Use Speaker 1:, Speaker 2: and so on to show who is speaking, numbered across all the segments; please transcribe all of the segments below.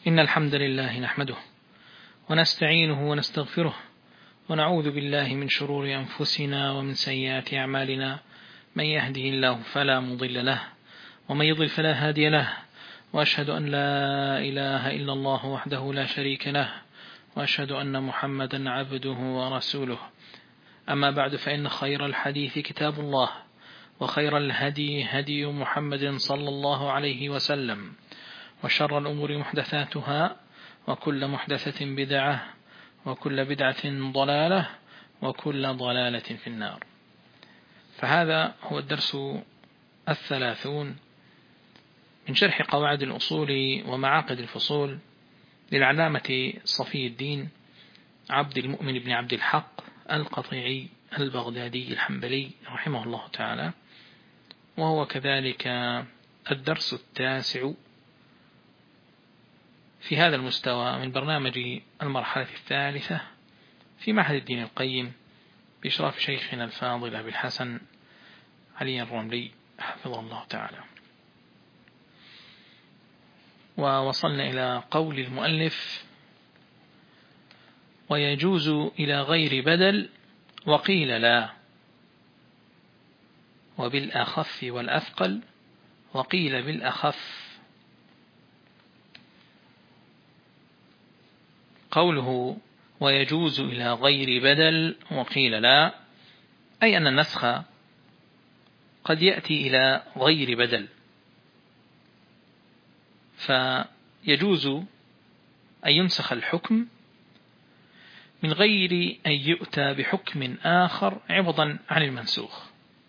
Speaker 1: إن الحمد لله نحمده ونستعينه ونستغفره ونعوذ بالله من شرور أنفسنا ومن سيئات أعمالنا. من يهده الله فلا مضل له ومن يضل فلا هادي له، وأشهد أن لا إله إلا الله وحده لا شريك له، وأشهد أن محمدا عبده ورسوله. أما بعد، فإن خير الحديث كتاب الله، وخير الهدي هدي محمد صلى الله عليه وسلم، وشر الأمور محدثاتها، وكل محدثة بدعة، وكل بدعة ضلالة، وكل ضلالة في النار. فهذا هو الدرس 30 من شرح قواعد الأصول ومعاقد الفصول للعلامة صفي الدين عبد المؤمن بن عبد الحق القطيعي البغدادي الحنبلي رحمه الله تعالى، وهو كذلك الدرس 9 في هذا المستوى من برنامج المرحلة 3 في معهد الدين القيم بإشراف شيخنا الفاضل أبي الحسن علي الرملي حفظه الله تعالى. ووصلنا إلى قول المؤلف: ويجوز إلى غير بدل وقيل لا، وبالأخف والأثقل وقيل بالأخف. قوله ويجوز إلى غير بدل وقيل لا، أي أن النسخ قد يأتي إلى غير بدل، فيجوز أن ينسخ الحكم من غير أن يؤتى بحكم آخر عوضا عن المنسوخ،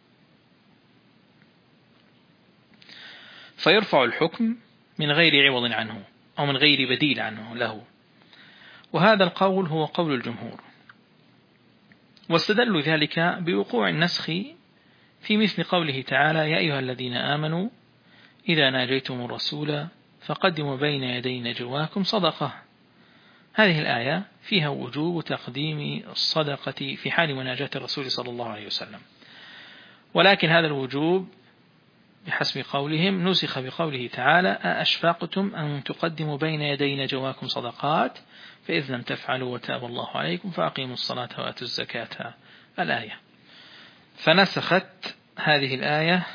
Speaker 1: فيرفع الحكم من غير عوض عنه أو من غير بديل عنه له. وهذا القول هو قول الجمهور، واستدلوا ذلك بوقوع النسخ في مثل قوله تعالى: يا أيها الذين آمنوا إذا ناجيتم الرسول فقدموا بين يدي نجواكم صدقة. هذه الآية فيها وجوب تقديم الصدقة في حال مناجاة الرسول صلى الله عليه وسلم، ولكن هذا الوجوب بحسب قولهم نسخ بقوله تعالى: أأشفقتم أن تقدموا بين يدي نجواكم صدقات فإذ لم تفعلوا وتاب الله عليكم فأقيموا الصلاة وآتوا الزكاة. الآية فنسخت هذه الآية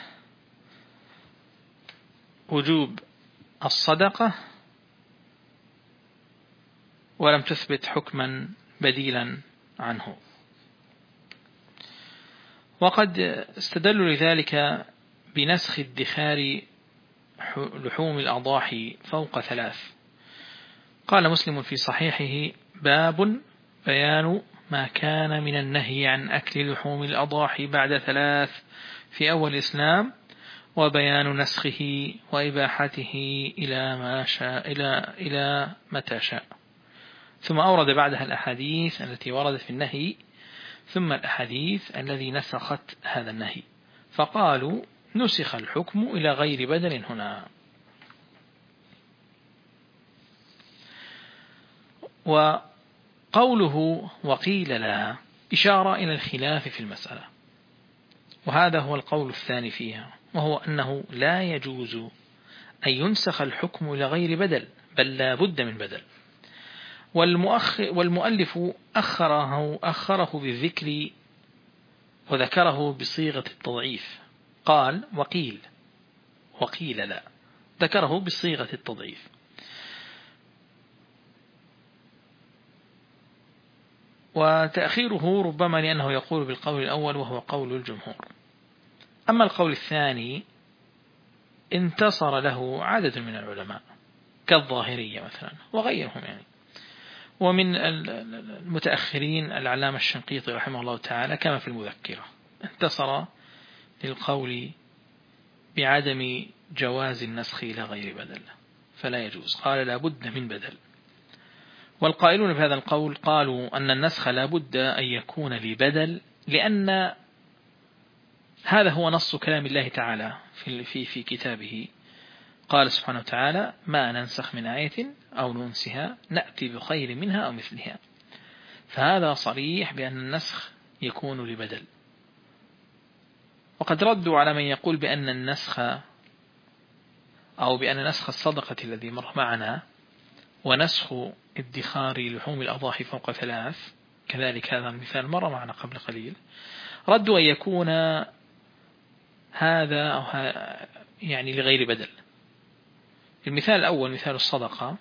Speaker 1: وجوب الصدقة ولم تثبت حكما بديلا عنه. وقد استدلوا لذلك بنسخ ادخار لحوم الأضاحي فوق 3. قال مسلم في صحيحه: باب بيان ما كان من النهي عن أكل لحوم الأضاحي بعد 3 في أول الإسلام، وبيان نسخه وإباحته إلى متى شاء. ثم أورد بعدها الأحاديث التي وردت في النهي، ثم الأحاديث الذي نسخت هذا النهي، فقالوا نسخ الحكم إلى غير بدل هنا. وقوله وقيل لا إشارة إلى الخلاف في المسألة، وهذا هو القول الثاني فيها، وهو أنه لا يجوز أن ينسخ الحكم إلى غير بدل، بل لا بد من بدل. والمؤلف أخره بالذكر وذكره بصيغة التضعيف، قال وقيل لا، ذكره بصيغة التضعيف. وتأخيره ربما لأنه يقول بالقول الأول وهو قول الجمهور. أما القول الثاني انتصر له عدد من العلماء كالظاهرية مثلا وغيرهم ومن المتأخرين العلامة الشنقيطي رحمه الله تعالى كما في المذكرة انتصر للقول بعدم جواز النسخ إلى غير بدل، فلا يجوز، قال لا بد من بدل. والقائلون بهذا القول قالوا أن النسخ لا بد أن يكون لبدل، لأن هذا هو نص كلام الله تعالى في كتابه. قال سبحانه وتعالى: ما ننسخ من آية أو ننسها نأتي بخير منها أو مثلها. فهذا صريح بأن النسخ يكون لبدل. وقد ردوا على من يقول بأن النسخ أو بأن نسخ الصدقة الذي مر معنا ونسخ ادخار لحوم الأضاحي فوق 3 كذلك هذا المثال مر معنا قبل قليل. رد أن يكون هذا أو يعني لغير بدل. المثال الأول مثال الصدقة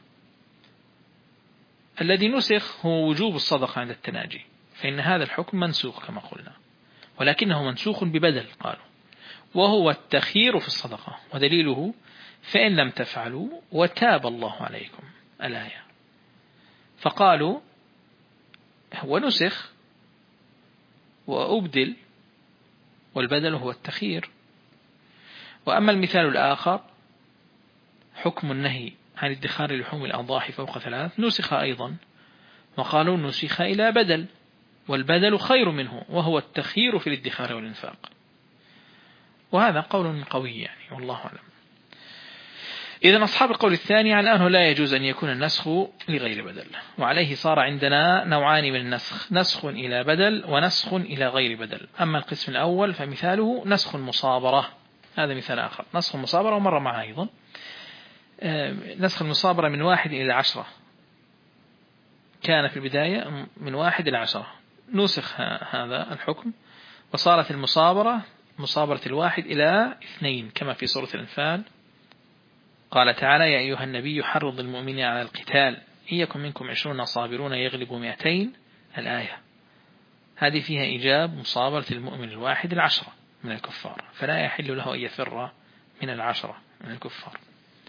Speaker 1: الذي نسخ هو وجوب الصدقة عند التناجي، فإن هذا الحكم منسوخ كما قلنا، ولكنه منسوخ ببدل قالوا، وهو التخيير في الصدقة، ودليله فإن لم تفعلوا وتاب الله عليكم الآية. فقالوا هو نسخ وأبدل، والبدل هو التخيير. وأما المثال الآخر حكم النهي عن ادخار لحوم الأضاحي فوق 3 نسخ أيضا، وقالوا نسخ إلى بدل، والبدل خير منه وهو التخيير في الادخار والإنفاق. وهذا قول قوي يعني والله أعلم. إذن أصحاب القول الثاني على أنه لا يجوز أن يكون النسخ لغير بدل، وعليه صار عندنا نوعان من النسخ، نسخ إلى بدل ونسخ إلى غير بدل. أما القسم الأول فمثاله نسخ المصابرة، هذا مثال آخر. نسخ المصابرة ومر معها أيضا، نسخ المصابرة من 1 إلى 10، كان في البداية من 1 إلى 10، نسخ هذا الحكم وصارت المصابرة مصابرة 1 إلى 2 كما في سورة الأنفال. قال تعالى يا أيها النبي حرض المؤمنين على القتال إن يكن منكم 20 صابرون يغلبوا 200 الآية. هذه فيها إيجاب مصابرة المؤمن 1 إلى 10 من الكفار، فلا يحل له أن يفر من 10 من الكفار.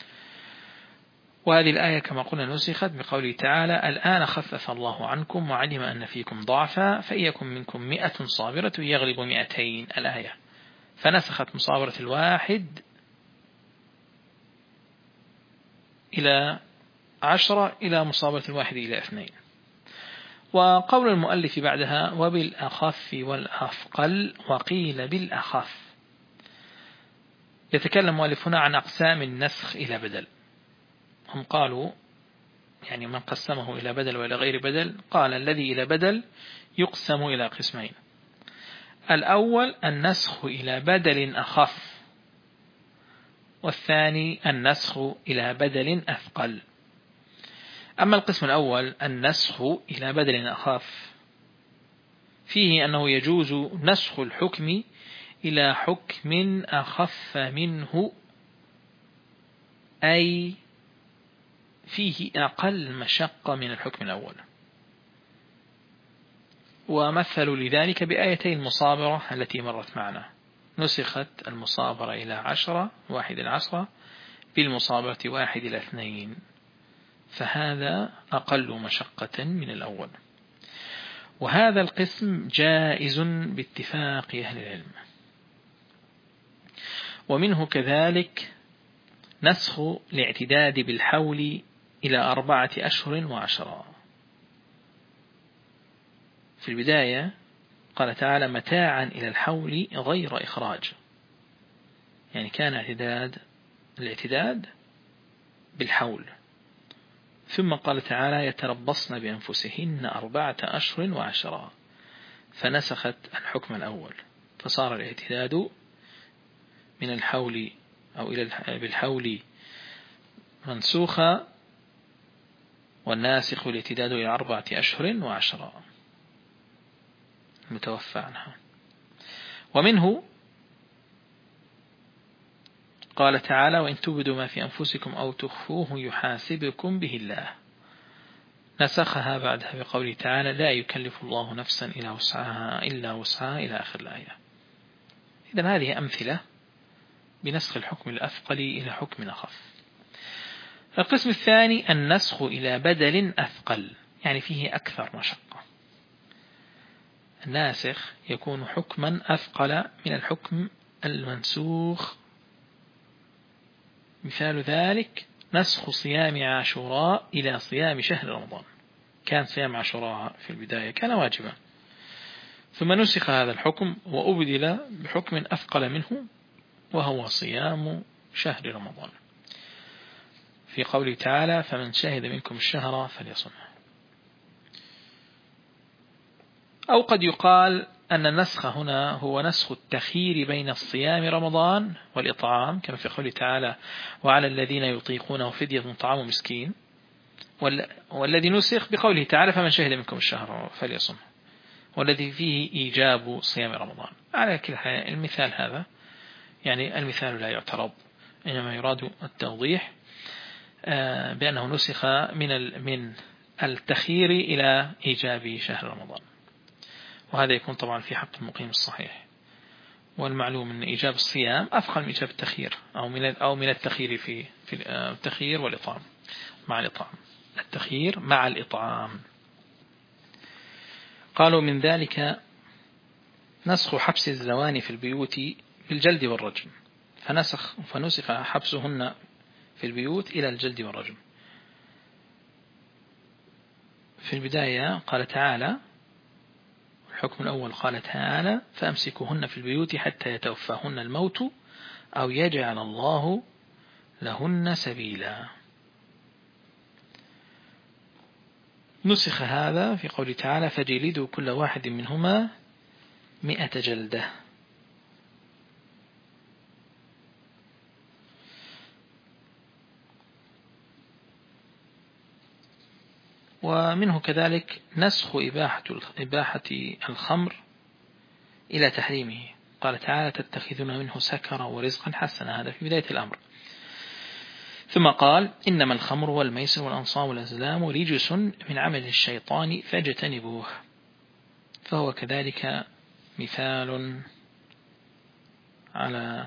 Speaker 1: وهذه الآية كما قلنا نسخت بقوله تعالى الآن خفف الله عنكم وعلم أن فيكم ضعفا فإن يكن منكم 100 صابرة يغلب 200 الآية، فنسخت مصابرة 1 إلى 10 إلى مصابرة 1 إلى 2. وقول المؤلف بعدها وبالأخف والأثقل وقيل بالأخف. يتكلم المؤلف هنا عن أقسام النسخ إلى بدل. هم قالوا يعني من قسمه إلى بدل وإلى غير بدل، قال الذي إلى بدل يقسم إلى قسمين. الأول النسخ إلى بدل أخف، والثاني النسخ إلى بدل أثقل. أما القسم الأول النسخ إلى بدل أخف، فيه أنه يجوز نسخ الحكم إلى حكم أخف منه، أي فيه أقل مشقة من الحكم الأول. ومثلوا لذلك بآيتي المصابرة التي مرت معنا، نسخت المصابرة إلى 10 1 إلى 10 بالمصابرة 1 إلى 2، فهذا أقل مشقة من الأول. وهذا القسم جائز باتفاق أهل العلم. ومنه كذلك نسخ الاعتداد بالحول إلى 4 أشهر و10. في البداية قال تعالى متاعا إلى الحول غير إخراج، يعني كان الاعتداد بالحول، ثم قال تعالى يتربصن بأنفسهن 4 أشهر و10، فنسخت الحكم الأول، فصار الاعتداد من الحول أو بالحول منسوخا، والناسخ الاعتداد إلى 4 أشهر و10 متوفى عنها. ومنه قال تعالى وإن تبدوا ما في أنفسكم أو تخفوه يحاسبكم به الله، نسخها بعدها بقوله تعالى لا يكلف الله نفسا إلا وسعها إلى آخر الآية. إذن هذه أمثلة بنسخ الحكم الأثقل إلى حكم أخف. القسم الثاني النسخ إلى بدل أثقل، يعني فيه أكثر مشقة. الناسخ يكون حكما أثقل من الحكم المنسوخ. مثال ذلك نسخ صيام عاشوراء إلى صيام شهر رمضان. كان صيام عاشوراء في البداية كان واجبا، ثم نسخ هذا الحكم وأبدل بحكم أثقل منه وهو صيام شهر رمضان، في قوله تعالى فمن شهد منكم الشهر فليصمه. أو قد يقال أن النسخ هنا هو نسخ التخيير بين الصيام رمضان والإطعام، كما في قوله تعالى وعلى الذين يطيقونه فدية طعام مسكين، والذي نسخ بقوله تعالى فمن شهد منكم الشهر فليصم، والذي فيه إيجاب صيام رمضان. على كل حال المثال هذا يعني المثال لا يعترض، إنما يراد التوضيح بأنه نسخ من التخيير إلى إيجاب شهر رمضان، وهذا يكون طبعا في حق المقيم الصحيح. والمعلوم أن إيجاب الصيام أفضل من إيجاب التخيير أو من التخيير في التخيير والإطعام مع الإطعام، التخيير مع الإطعام. قالوا من ذلك نسخ حبس الزواني في البيوت بالجلد والرجم، فنسخ حبسهن في البيوت إلى الجلد والرجم. في البداية قال تعالى الحكم الأول قال تعالى فأمسكوهن في البيوت حتى يتوفاهن الموت أو يجعل الله لهن سبيلا. نسخ هذا في قول تعالى فجلدوا كل واحد منهما 100 جلدة. ومنه كذلك نسخ إباحة الخمر إلى تحريمه، قال تعالى تتخذون منه سكرا ورزقا حسنا، هذا في بداية الأمر. ثم قال إنما الخمر والميسر والأنصاب والأزلام رجس من عمل الشيطان فاجتنبوه، فهو كذلك مثال على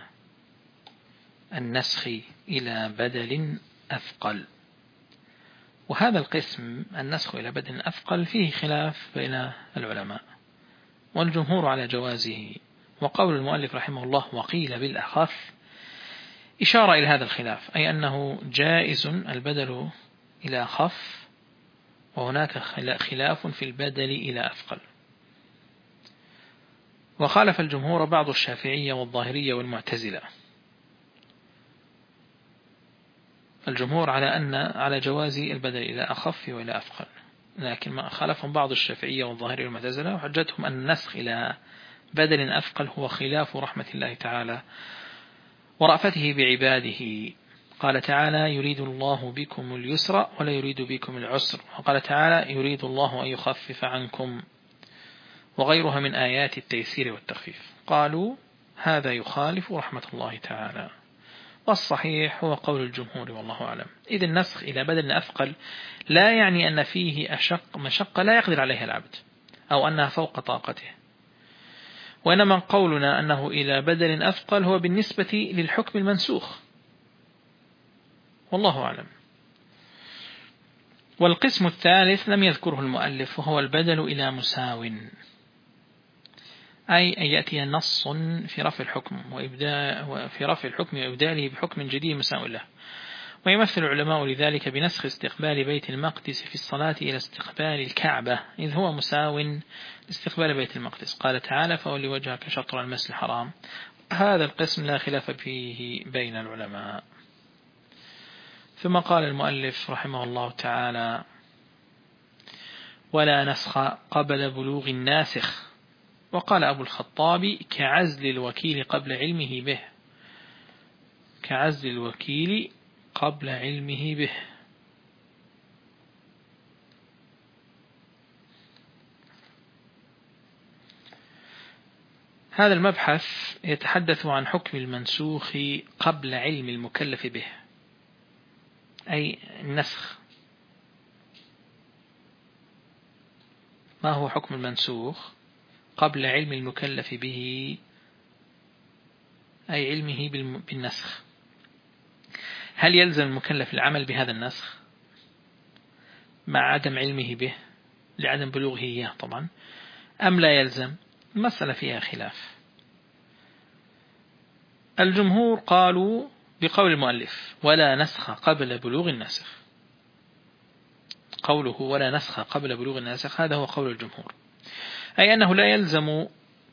Speaker 1: النسخ إلى بدل أثقل. وهذا القسم النسخ إلى بدل أثقل فيه خلاف بين العلماء، والجمهور على جوازه، وقول المؤلف رحمه الله وقيل بالأخف إشارة إلى هذا الخلاف، أي أنه جائز البدل إلى أخف، وهناك خلاف في البدل إلى أثقل. وخالف الجمهور بعض الشافعية والظاهرية والمعتزلة. الجمهور على جواز البدل إلى أخف وإلى أثقل، لكن ما خالفهم بعض الشافعية والظاهرية والمعتزلة، وحجتهم أن النسخ إلى بدل أثقل هو خلاف رحمة الله تعالى ورأفته بعباده. قال تعالى يريد الله بكم اليسر ولا يريد بكم العسر، وقال تعالى يريد الله أن يخفف عنكم، وغيرها من آيات التيسير والتخفيف. قالوا هذا يخالف رحمة الله تعالى، والصحيح هو قول الجمهور والله أعلم. إذ النسخ إلى بدل أثقل لا يعني أن فيه مشقة لا يقدر عليها العبد أو أنها فوق طاقته، وإنما قولنا أنه إلى بدل أثقل هو بالنسبة للحكم المنسوخ، والله أعلم. والقسم الثالث لم يذكره المؤلف، وهو البدل إلى مساو، أي أن يأتي نص في رفع الحكم وإبداله بحكم جديد مساو له. ويمثل العلماء لذلك بنسخ استقبال بيت المقدس في الصلاة إلى استقبال الكعبة، إذ هو مساو لاستقبال بيت المقدس. قال تعالى فولي وجهك شطر المسجد الحرام. هذا القسم لا خلاف فيه بين العلماء. ثم قال المؤلف رحمه الله تعالى ولا نسخ قبل بلوغ الناسخ. وقال أبو الخطاب كعزل الوكيل قبل علمه به، كعزل الوكيل قبل علمه به. هذا المبحث يتحدث عن حكم المنسوخ قبل علم المكلف به، أي النسخ. ما هو حكم المنسوخ قبل علم المكلف به، أي علمه بالنسخ؟ هل يلزم المكلف العمل بهذا النسخ مع عدم علمه به لعدم بلوغه إياه طبعا، أم لا يلزم؟ المسألة فيها خلاف. الجمهور قالوا بقول المؤلف ولا نسخ قبل بلوغ الناسخ، قوله ولا نسخ قبل بلوغ الناسخ هذا هو قول الجمهور، أي أنه لا يلزم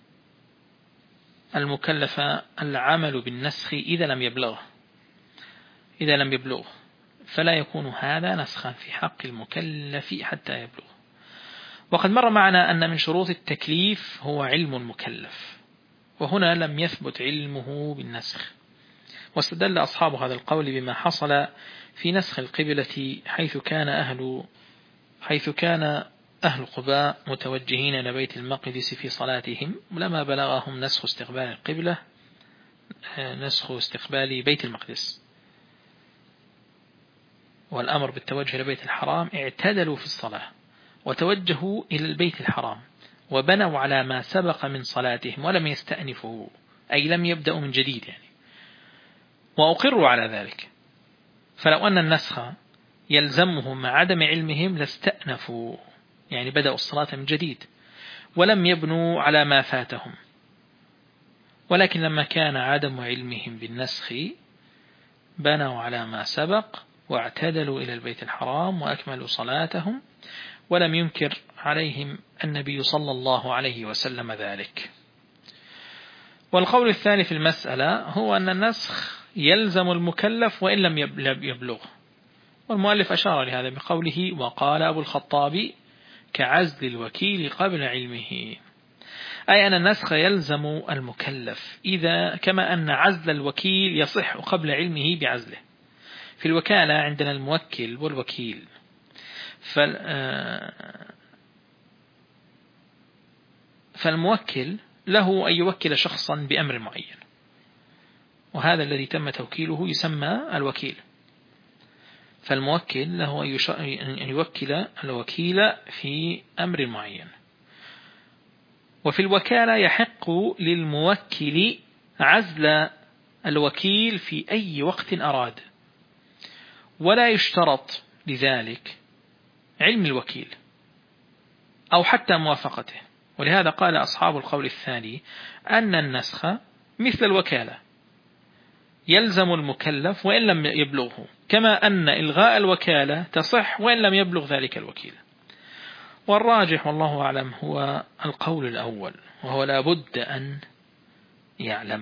Speaker 1: المكلف العمل بالنسخ إذا لم يبلغ، فلا يكون هذا نسخا في حق المكلف حتى يبلغ. وقد مر معنا أن من شروط التكليف هو علم المكلف، وهنا لم يثبت علمه بالنسخ، واستدل أصحاب هذا القول بما حصل في نسخ القبلة حيث كان أهل قباء متوجهين إلى بيت المقدس في صلاتهم لما بلغهم نسخ استقبال بيت المقدس والأمر بالتوجه إلى بيت الحرام، اعتدلوا في الصلاة وتوجهوا إلى البيت الحرام وبنوا على ما سبق من صلاتهم ولم يستأنفوا، أي لم يبدأوا من جديد يعني، وأقروا على ذلك. فلو أن النسخ يلزمهم مع عدم علمهم لاستأنفوا، يعني بدأوا الصلاة من جديد ولم يبنوا على ما فاتهم، ولكن لما كان عدم علمهم بالنسخ بنوا على ما سبق واعتدلوا إلى البيت الحرام وأكملوا صلاتهم، ولم ينكر عليهم النبي صلى الله عليه وسلم ذلك. والقول الثاني في المسألة هو أن النسخ يلزم المكلف وإن لم يبلغ، والمؤلف أشار لهذا بقوله وقال أبو الخطاب كعزل الوكيل قبل علمه، أي أن النسخ يلزم المكلف كما أن عزل الوكيل يصح قبل علمه بعزله. في الوكالة عندنا الموكل والوكيل، فالموكل له أن يوكل شخصا بأمر معين، وهذا الذي تم توكيله يسمى الوكيل. فالموكل له أن يوكل الوكيل في أمر معين. وفي الوكالة يحق للموكل عزل الوكيل في أي وقت أراد، ولا يشترط لذلك علم الوكيل أو حتى موافقته. ولهذا قال أصحاب القول الثاني أن النسخ مثل الوكالة يلزم المكلف وإن لم يبلغه، كما أن إلغاء الوكالة تصح وإن لم يبلغ ذلك الوكيل. والراجح والله أعلم هو القول الأول، وهو لا بد أن يعلم.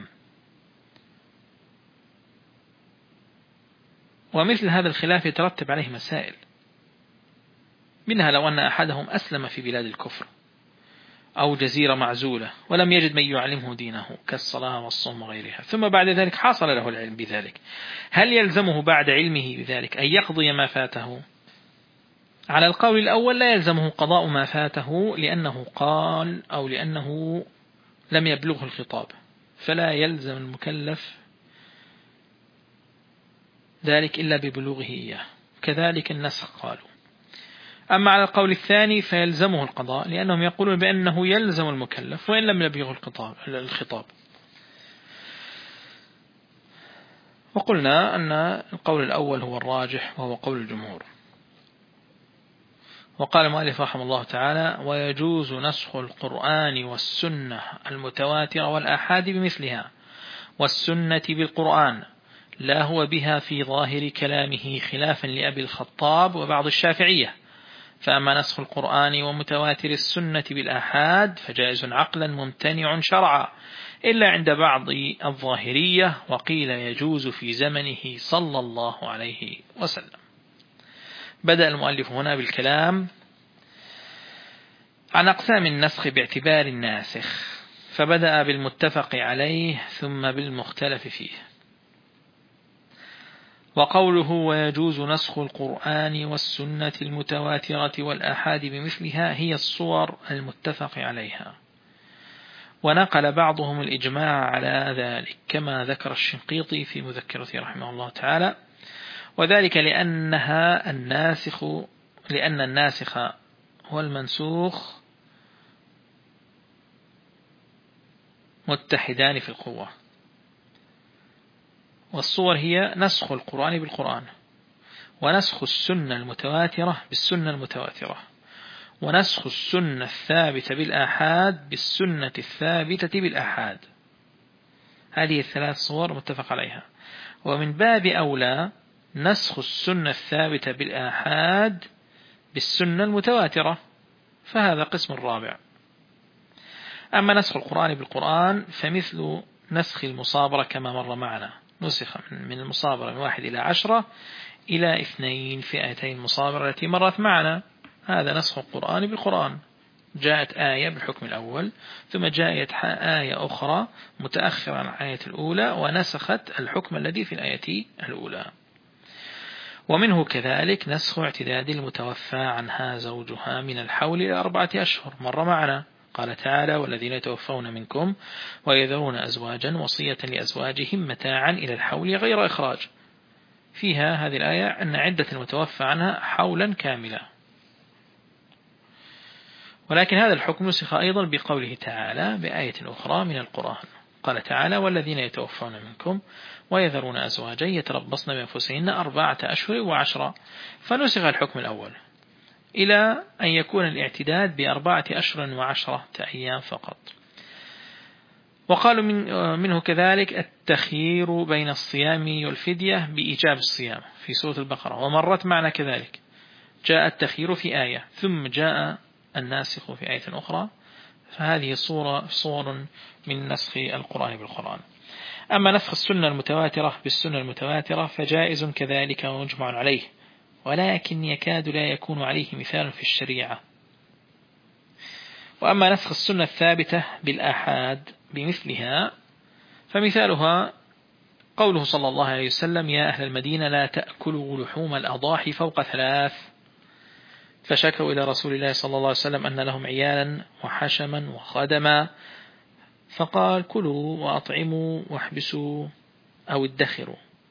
Speaker 1: ومثل هذا الخلاف يترتب عليه مسائل، منها لو أن أحدهم أسلم في بلاد الكفر أو جزيرة معزولة ولم يجد من يعلمه دينه كالصلاة والصوم وغيرها، ثم بعد ذلك حصل له العلم بذلك، هل يلزمه بعد علمه بذلك أن يقضي ما فاته؟ على القول الأول لا يلزمه قضاء ما فاته، لأنه قال أو لأنه لم يبلغه الخطاب، فلا يلزم المكلف ذلك إلا ببلوغه إياه. كذلك النسخ قالوا. أما على القول الثاني فيلزمه القضاء، لأنهم يقولون بأنه يلزم المكلف وإن لم يبلغه الخطاب. وقلنا أن القول الأول هو الراجح وهو قول الجمهور. وقال المؤلف رحمه الله تعالى ويجوز نسخ القرآن والسنة المتواترة والآحاد بمثلها، والسنة بالقرآن لا هو بها في ظاهر كلامه، خلافا لأبي الخطاب وبعض الشافعية. فأما نسخ القرآن ومتواتر السنة بالآحاد فجائز عقلا ممتنع شرعا، إلا عند بعض الظاهرية، وقيل يجوز في زمنه صلى الله عليه وسلم. بدأ المؤلف هنا بالكلام عن أقسام النسخ باعتبار الناسخ، فبدأ بالمتفق عليه ثم بالمختلف فيه. وقوله ويجوز نسخ القرآن والسنة المتواترة والآحاد بمثلها هي الصور المتفق عليها، ونقل بعضهم الإجماع على ذلك كما ذكر الشنقيطي في مذكرته رحمه الله تعالى، وذلك لأن الناسخ والمنسوخ متحدان في القوة. والصور هي نسخ القرآن بالقرآن، ونسخ السنة المتواترة بالسنة المتواترة، ونسخ السنة الثابتة بالآحاد بالسنة الثابتة بالآحاد. هذه الثلاث صور متفق عليها. ومن باب أولى نسخ السنة الثابتة بالآحاد بالسنة المتواترة، فهذا قسم رابع. أما نسخ القرآن بالقرآن فمثل نسخ المصابرة كما مر معنا، نسخ من المصابرة من 1 إلى 10 إلى 2 فئتين المصابرة التي مرت معنا، هذا نسخ القرآن بالقرآن جاءت آية بالحكم الأول ثم جاءت آية أخرى متأخرة عن الآية الأولى ونسخت الحكم الذي في الآية الأولى. ومنه كذلك نسخ اعتداد المتوفى عنها زوجها من الحول إلى 4 أشهر، مر معنا قال تعالى: والذين يتوفون منكم ويذرون أزواجا وصية لأزواجهم متاعا إلى الحول غير إخراج. فيها هذه الآية أن عدة المتوفى عنها حولا كاملا. ولكن هذا الحكم نسخ أيضا بقوله تعالى بآية أخرى من القرآن، قال تعالى: والذين يتوفون منكم ويذرون أزواجا يتربصن بأنفسهن 4 أشهر و10، فنسخ الحكم الأول إلى أن يكون الاعتداد ب4 أشهر و10 أيام فقط. وقالوا منه كذلك التخيير بين الصيام والفدية بإيجاب الصيام في سورة البقرة، ومرت معنا كذلك جاء التخيير في آية ثم جاء الناسخ في آية أخرى، فهذه صور من نسخ القرآن بالقرآن. أما نسخ السنة المتواترة بالسنة المتواترة فجائز كذلك ومجمع عليه، ولكن يكاد لا يكون عليه مثال في الشريعة. وأما نسخ السنة الثابتة بالآحاد بمثلها فمثالها قوله صلى الله عليه وسلم: يا أهل المدينة لا تأكلوا لحوم الأضاحي فوق 3، فشكوا إلى رسول الله صلى الله عليه وسلم أن لهم عيالا وحشما وخدما، فقال: كلوا وأطعموا واحبسوا أو ادخروا.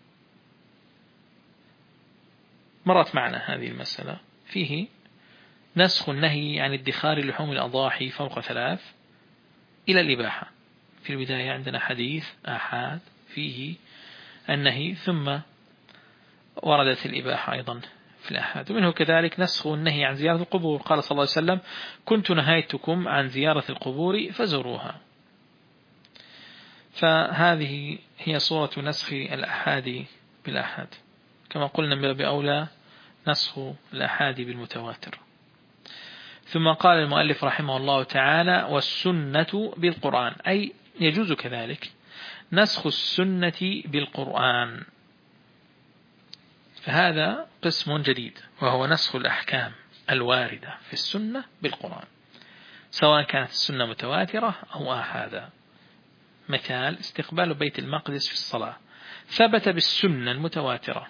Speaker 1: مرت معنا هذه المسألة، فيه نسخ النهي عن ادخار لحوم الأضاحي فوق 3 إلى الإباحة. في البداية عندنا حديث آحاد فيه النهي، ثم وردت الإباحة أيضا في الآحاد. ومنه كذلك نسخ النهي عن زيارة القبور، قال صلى الله عليه وسلم: كنت نهيتكم عن زيارة القبور فزوروها. فهذه هي صورة نسخ الآحاد بالآحاد، كما قلنا من باب أولى نسخ الآحاد بالمتواتر. ثم قال المؤلف رحمه الله تعالى: والسنة بالقرآن، أي يجوز كذلك نسخ السنة بالقرآن. فهذا قسم جديد، وهو نسخ الأحكام الواردة في السنة بالقرآن، سواء كانت السنة متواترة أو آحادا. مثال: استقبال بيت المقدس في الصلاة ثبت بالسنة المتواترة،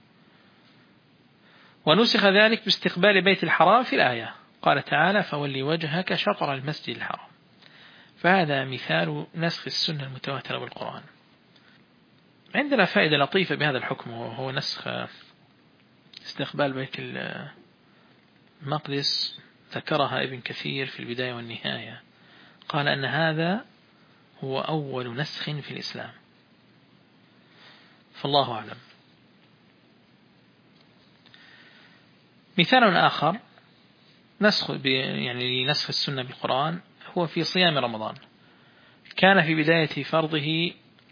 Speaker 1: ونسخ ذلك باستقبال بيت الحرام في الآية، قال تعالى: فولي وجهك شطر المسجد الحرام. فهذا مثال نسخ السنة المتواترة بالقرآن. عندنا فائدة لطيفة بهذا الحكم، وهو نسخ استقبال بيت المقدس، ذكرها ابن كثير في البداية والنهاية، قال أن هذا هو أول نسخ في الإسلام، فالله أعلم. مثال آخر نسخ لنسخ السنة بالقرآن هو في صيام رمضان. كان في بداية فرضه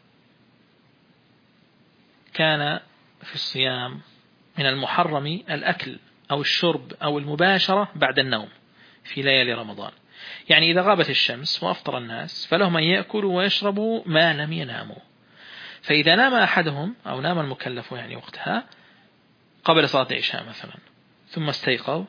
Speaker 1: كان في الصيام من المحرم الأكل أو الشرب أو المباشرة بعد النوم في ليالي رمضان. يعني إذا غابت الشمس وأفطر الناس فلهم أن يأكلوا ويشربوا ما لم يناموا. فإذا نام أحدهم أو نام المكلف يعني وقتها قبل صلاة العشاء مثلا ثم استيقظ،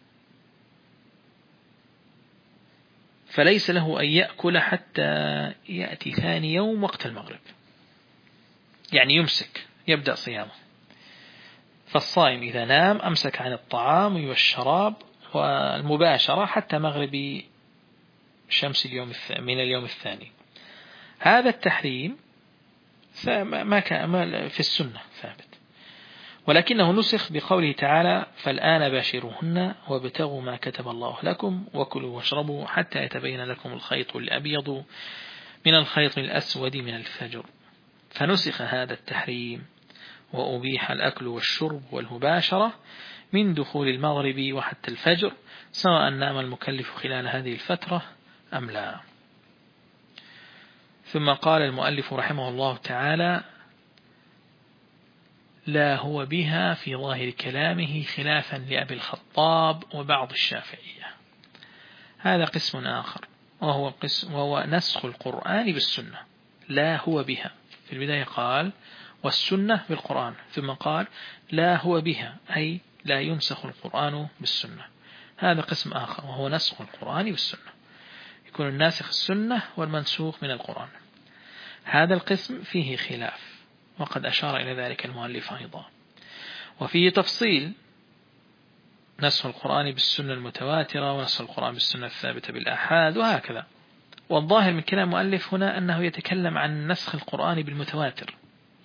Speaker 1: فليس له أن يأكل حتى يأتي ثاني يوم وقت المغرب، يعني يمسك يبدأ صيامه. فالصائم إذا نام أمسك عن الطعام والشراب والمباشرة حتى مغرب شمس من اليوم الثاني. هذا التحريم ما كان في السنة ثابت، ولكنه نسخ بقوله تعالى: فالآن باشروهن وابتغوا ما كتب الله لكم وكلوا واشربوا حتى يتبين لكم الخيط الأبيض من الخيط الأسود من الفجر. فنسخ هذا التحريم وأبيح الأكل والشرب والمباشرة من دخول المغرب وحتى الفجر، سواء نام المكلف خلال هذه الفترة أم لا. ثم قال المؤلف رحمه الله تعالى: لا هو بها في ظاهر كلامه خلافا لأبي الخطاب وبعض الشافعية. هذا قسم آخر، وهو نسخ القرآن بالسنة. لا هو بها، في البداية قال والسنة بالقرآن، ثم قال لا هو بها، أي لا ينسخ القرآن بالسنة. هذا قسم آخر وهو نسخ القرآن بالسنة، يكون الناسخ السنة والمنسوخ من القرآن. هذا القسم فيه خلاف، وقد أشار إلى ذلك المؤلف أيضا، وفيه تفصيل: نسخ القرآن بالسنة المتواترة، ونسخ القرآن بالسنة الثابتة بالآحاد، وهكذا. والظاهر من كلام المؤلف هنا أنه يتكلم عن نسخ القرآن بالمتواتر،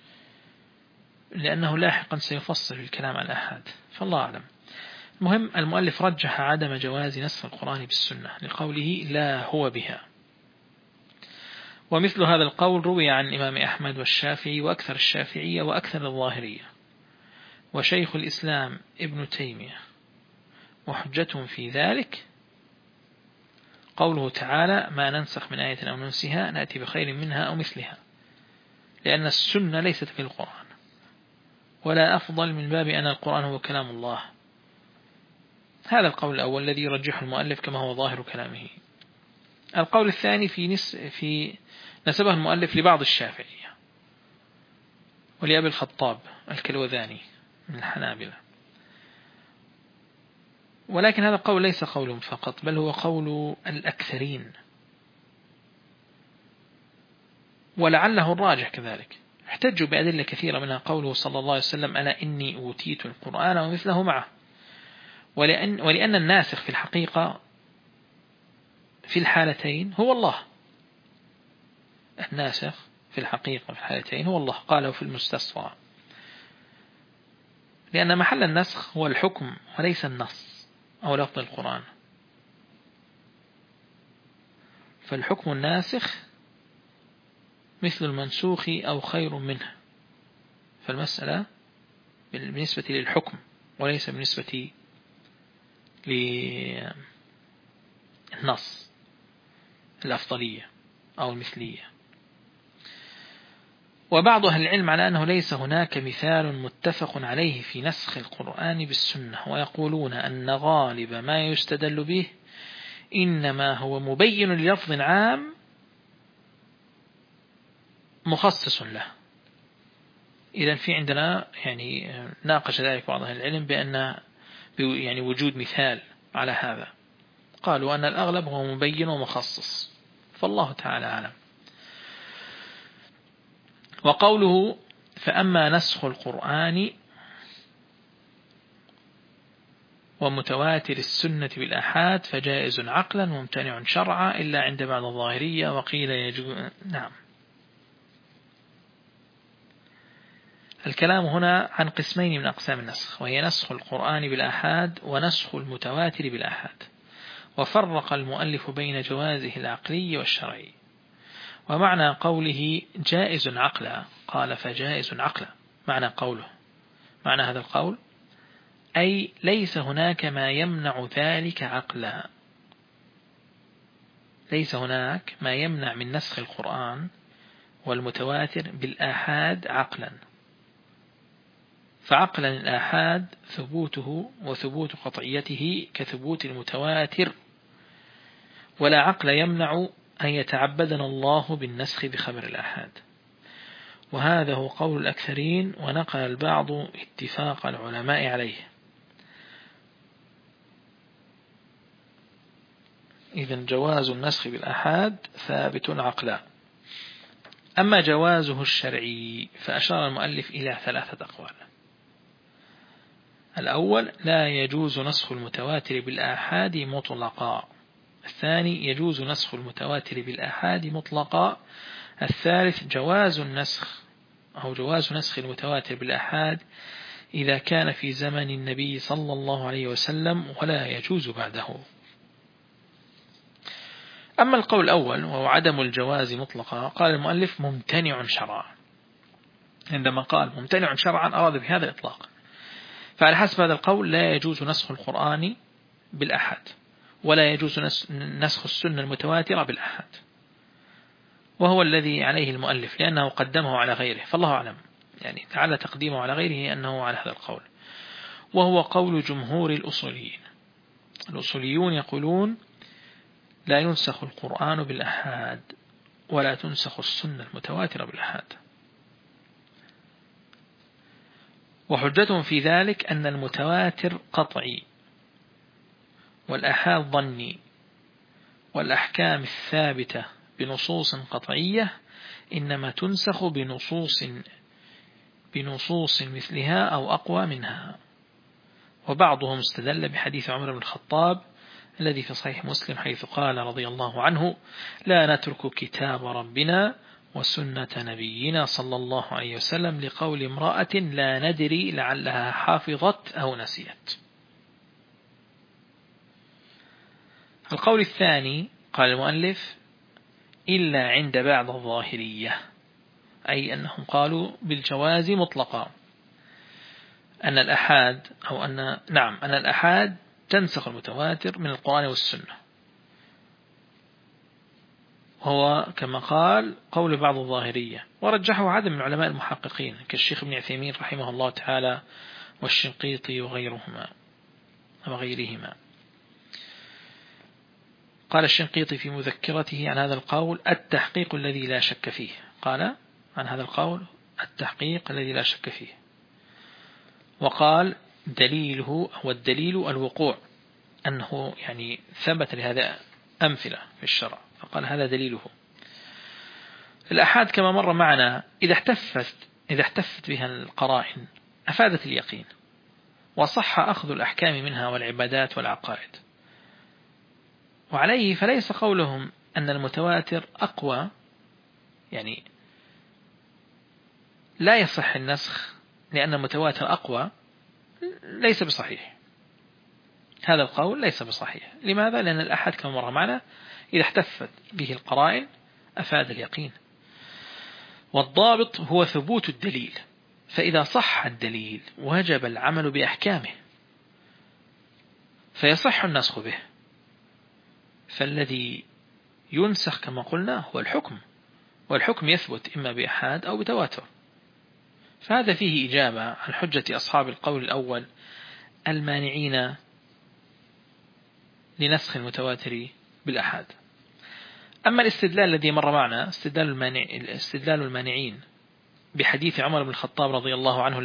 Speaker 1: لأنه لاحقا سيفصل الكلام عن الآحاد، فالله أعلم. المهم المؤلف رجح عدم جواز نسخ القرآن بالسنة لقوله لا هو بها. ومثل هذا القول روي عن الإمام أحمد والشافعي وأكثر الشافعية وأكثر الظاهرية وشيخ الإسلام ابن تيمية. وحجتهم في ذلك قوله تعالى: ما ننسخ من آية أو ننسها نأتي بخير منها أو مثلها، لأن السنة ليست في القرآن، ولا أفضل من باب أن القرآن هو كلام الله. هذا القول الأول الذي يرجح المؤلف كما هو ظاهر كلامه. القول الثاني في نسبه المؤلف لبعض الشافعية ولأبي الخطاب الكلوذاني من الحنابلة، ولكن هذا القول ليس قولهم فقط، بل هو قول الأكثرين، ولعله الراجح كذلك. احتجوا بأدلة كثيرة، منها قوله صلى الله عليه وسلم: ألا إني أوتيت القرآن ومثله معه. ولأن الناسخ في الحقيقة في الحالتين هو الله. الناسخ في الحقيقة في الحالتين هو الله، قاله في المستصفى، لأن محل النسخ هو الحكم وليس النص أو لفظ القرآن. فالحكم الناسخ مثل المنسوخ أو خير منه، فالمسألة بالنسبة للحكم وليس بالنسبة للنص الأفضلية أو المثلية. وبعض أهل العلم على أنه ليس هناك مثال متفق عليه في نسخ القرآن بالسنة، ويقولون أن غالب ما يستدل به إنما هو مبين للفظ عام مخصص له. إذن في عندنا ناقش ذلك بعض أهل العلم بأن وجود مثال على هذا، قالوا أن الأغلب هو مبين ومخصص، فالله تعالى أعلم. وقوله: فأما نسخ القرآن ومتواتر السنة بالآحاد فجائز عقلا وممتنع شرعا إلا عند بعض الظاهرية، وقيل يجوز. نعم. الكلام هنا عن قسمين من أقسام النسخ، وهي نسخ القرآن بالآحاد ونسخ المتواتر بالآحاد، وفرق المؤلف بين جوازه العقلي والشرعي. ومعنى قوله جائز عقلا، قال فجائز عقلا، معنى هذا القول أي ليس هناك ما يمنع ذلك عقلا، ليس هناك ما يمنع من نسخ القرآن والمتواتر بالآحاد عقلا، فعقلا الآحاد ثبوته وثبوت قطعيته كثبوت المتواتر، ولا عقل يمنع أن يتعبدنا الله بالنسخ بخبر الآحاد. وهذا هو قول الأكثرين، ونقل البعض اتفاق العلماء عليه. إذن جواز النسخ بالآحاد ثابت عقلا. أما جوازه الشرعي فأشار المؤلف إلى 3 أقوال. الأول: لا يجوز نسخ المتواتر بالآحاد مطلقا. الثاني: يجوز نسخ المتواتر بالآحاد مطلقا. الثالث: جواز نسخ المتواتر بالآحاد إذا كان في زمن النبي صلى الله عليه وسلم ولا يجوز بعده. أما القول الأول وهو عدم الجواز مطلقا، قال المؤلف ممتنع شرعا. عندما قال ممتنع شرعا أراد بهذا الإطلاق، فعلى حسب هذا القول لا يجوز نسخ القرآن بالآحاد، ولا يجوز نسخ السنة المتواترة بالآحاد، وهو الذي عليه المؤلف لأنه قدمه على غيره، فالله أعلم تعالى تقديمه على غيره أنه على هذا القول، وهو قول جمهور الأصوليين. الأصوليون يقولون لا ينسخ القرآن بالآحاد ولا تنسخ السنة المتواترة بالآحاد. وحجتهم في ذلك أن المتواتر قطعي، والآحاد ظني، والأحكام الثابتة بنصوص قطعية إنما تنسخ بنصوص مثلها أو أقوى منها. وبعضهم استدل بحديث عمر بن الخطاب الذي في صحيح مسلم حيث قال رضي الله عنه: لا نترك كتاب ربنا وسنة نبينا صلى الله عليه وسلم لقول امرأة لا ندري لعلها حافظت أو نسيت. القول الثاني قال المؤلف: إلا عند بعض الظاهرية، أي أنهم قالوا بالجواز مطلقا، أن الأحاد تنسخ المتواتر من القرآن والسنة، هو كما قال قول بعض الظاهرية، ورجحه عدد من علماء المحققين كالشيخ ابن عثيمين رحمه الله تعالى والشنقيطي وغيرهما. قال الشنقيطي في مذكرته عن هذا القول: التحقيق الذي لا شك فيه. قال عن هذا القول: التحقيق الذي لا شك فيه. وقال دليله هو الدليل الوقوع، أنه يعني ثبت لهذا أمثلة في الشرع، فقال هذا دليله. الأحاد كما مر معنا إذا احتفت بها القرائن أفادت اليقين، وصح أخذ الأحكام منها والعبادات والعقائد. وعليه فليس قولهم أن المتواتر أقوى، يعني لا يصح النسخ لأن المتواتر أقوى، ليس بصحيح. هذا القول ليس بصحيح. لماذا؟ لأن الأحد كما مر معنا إذا احتفت به القرائن أفاد اليقين. والضابط هو ثبوت الدليل، فإذا صح الدليل وجب العمل بأحكامه، فيصح النسخ به. فالذي ينسخ كما قلنا هو الحكم، والحكم يثبت إما بأحاد أو بتواتر. فهذا فيه إجابة عن حجة أصحاب القول الأول المانعين لنسخ المتواتر بالأحاد. أما الاستدلال الذي مر معنا استدلال المانعين بحديث عمر بن الخطاب رضي الله عنه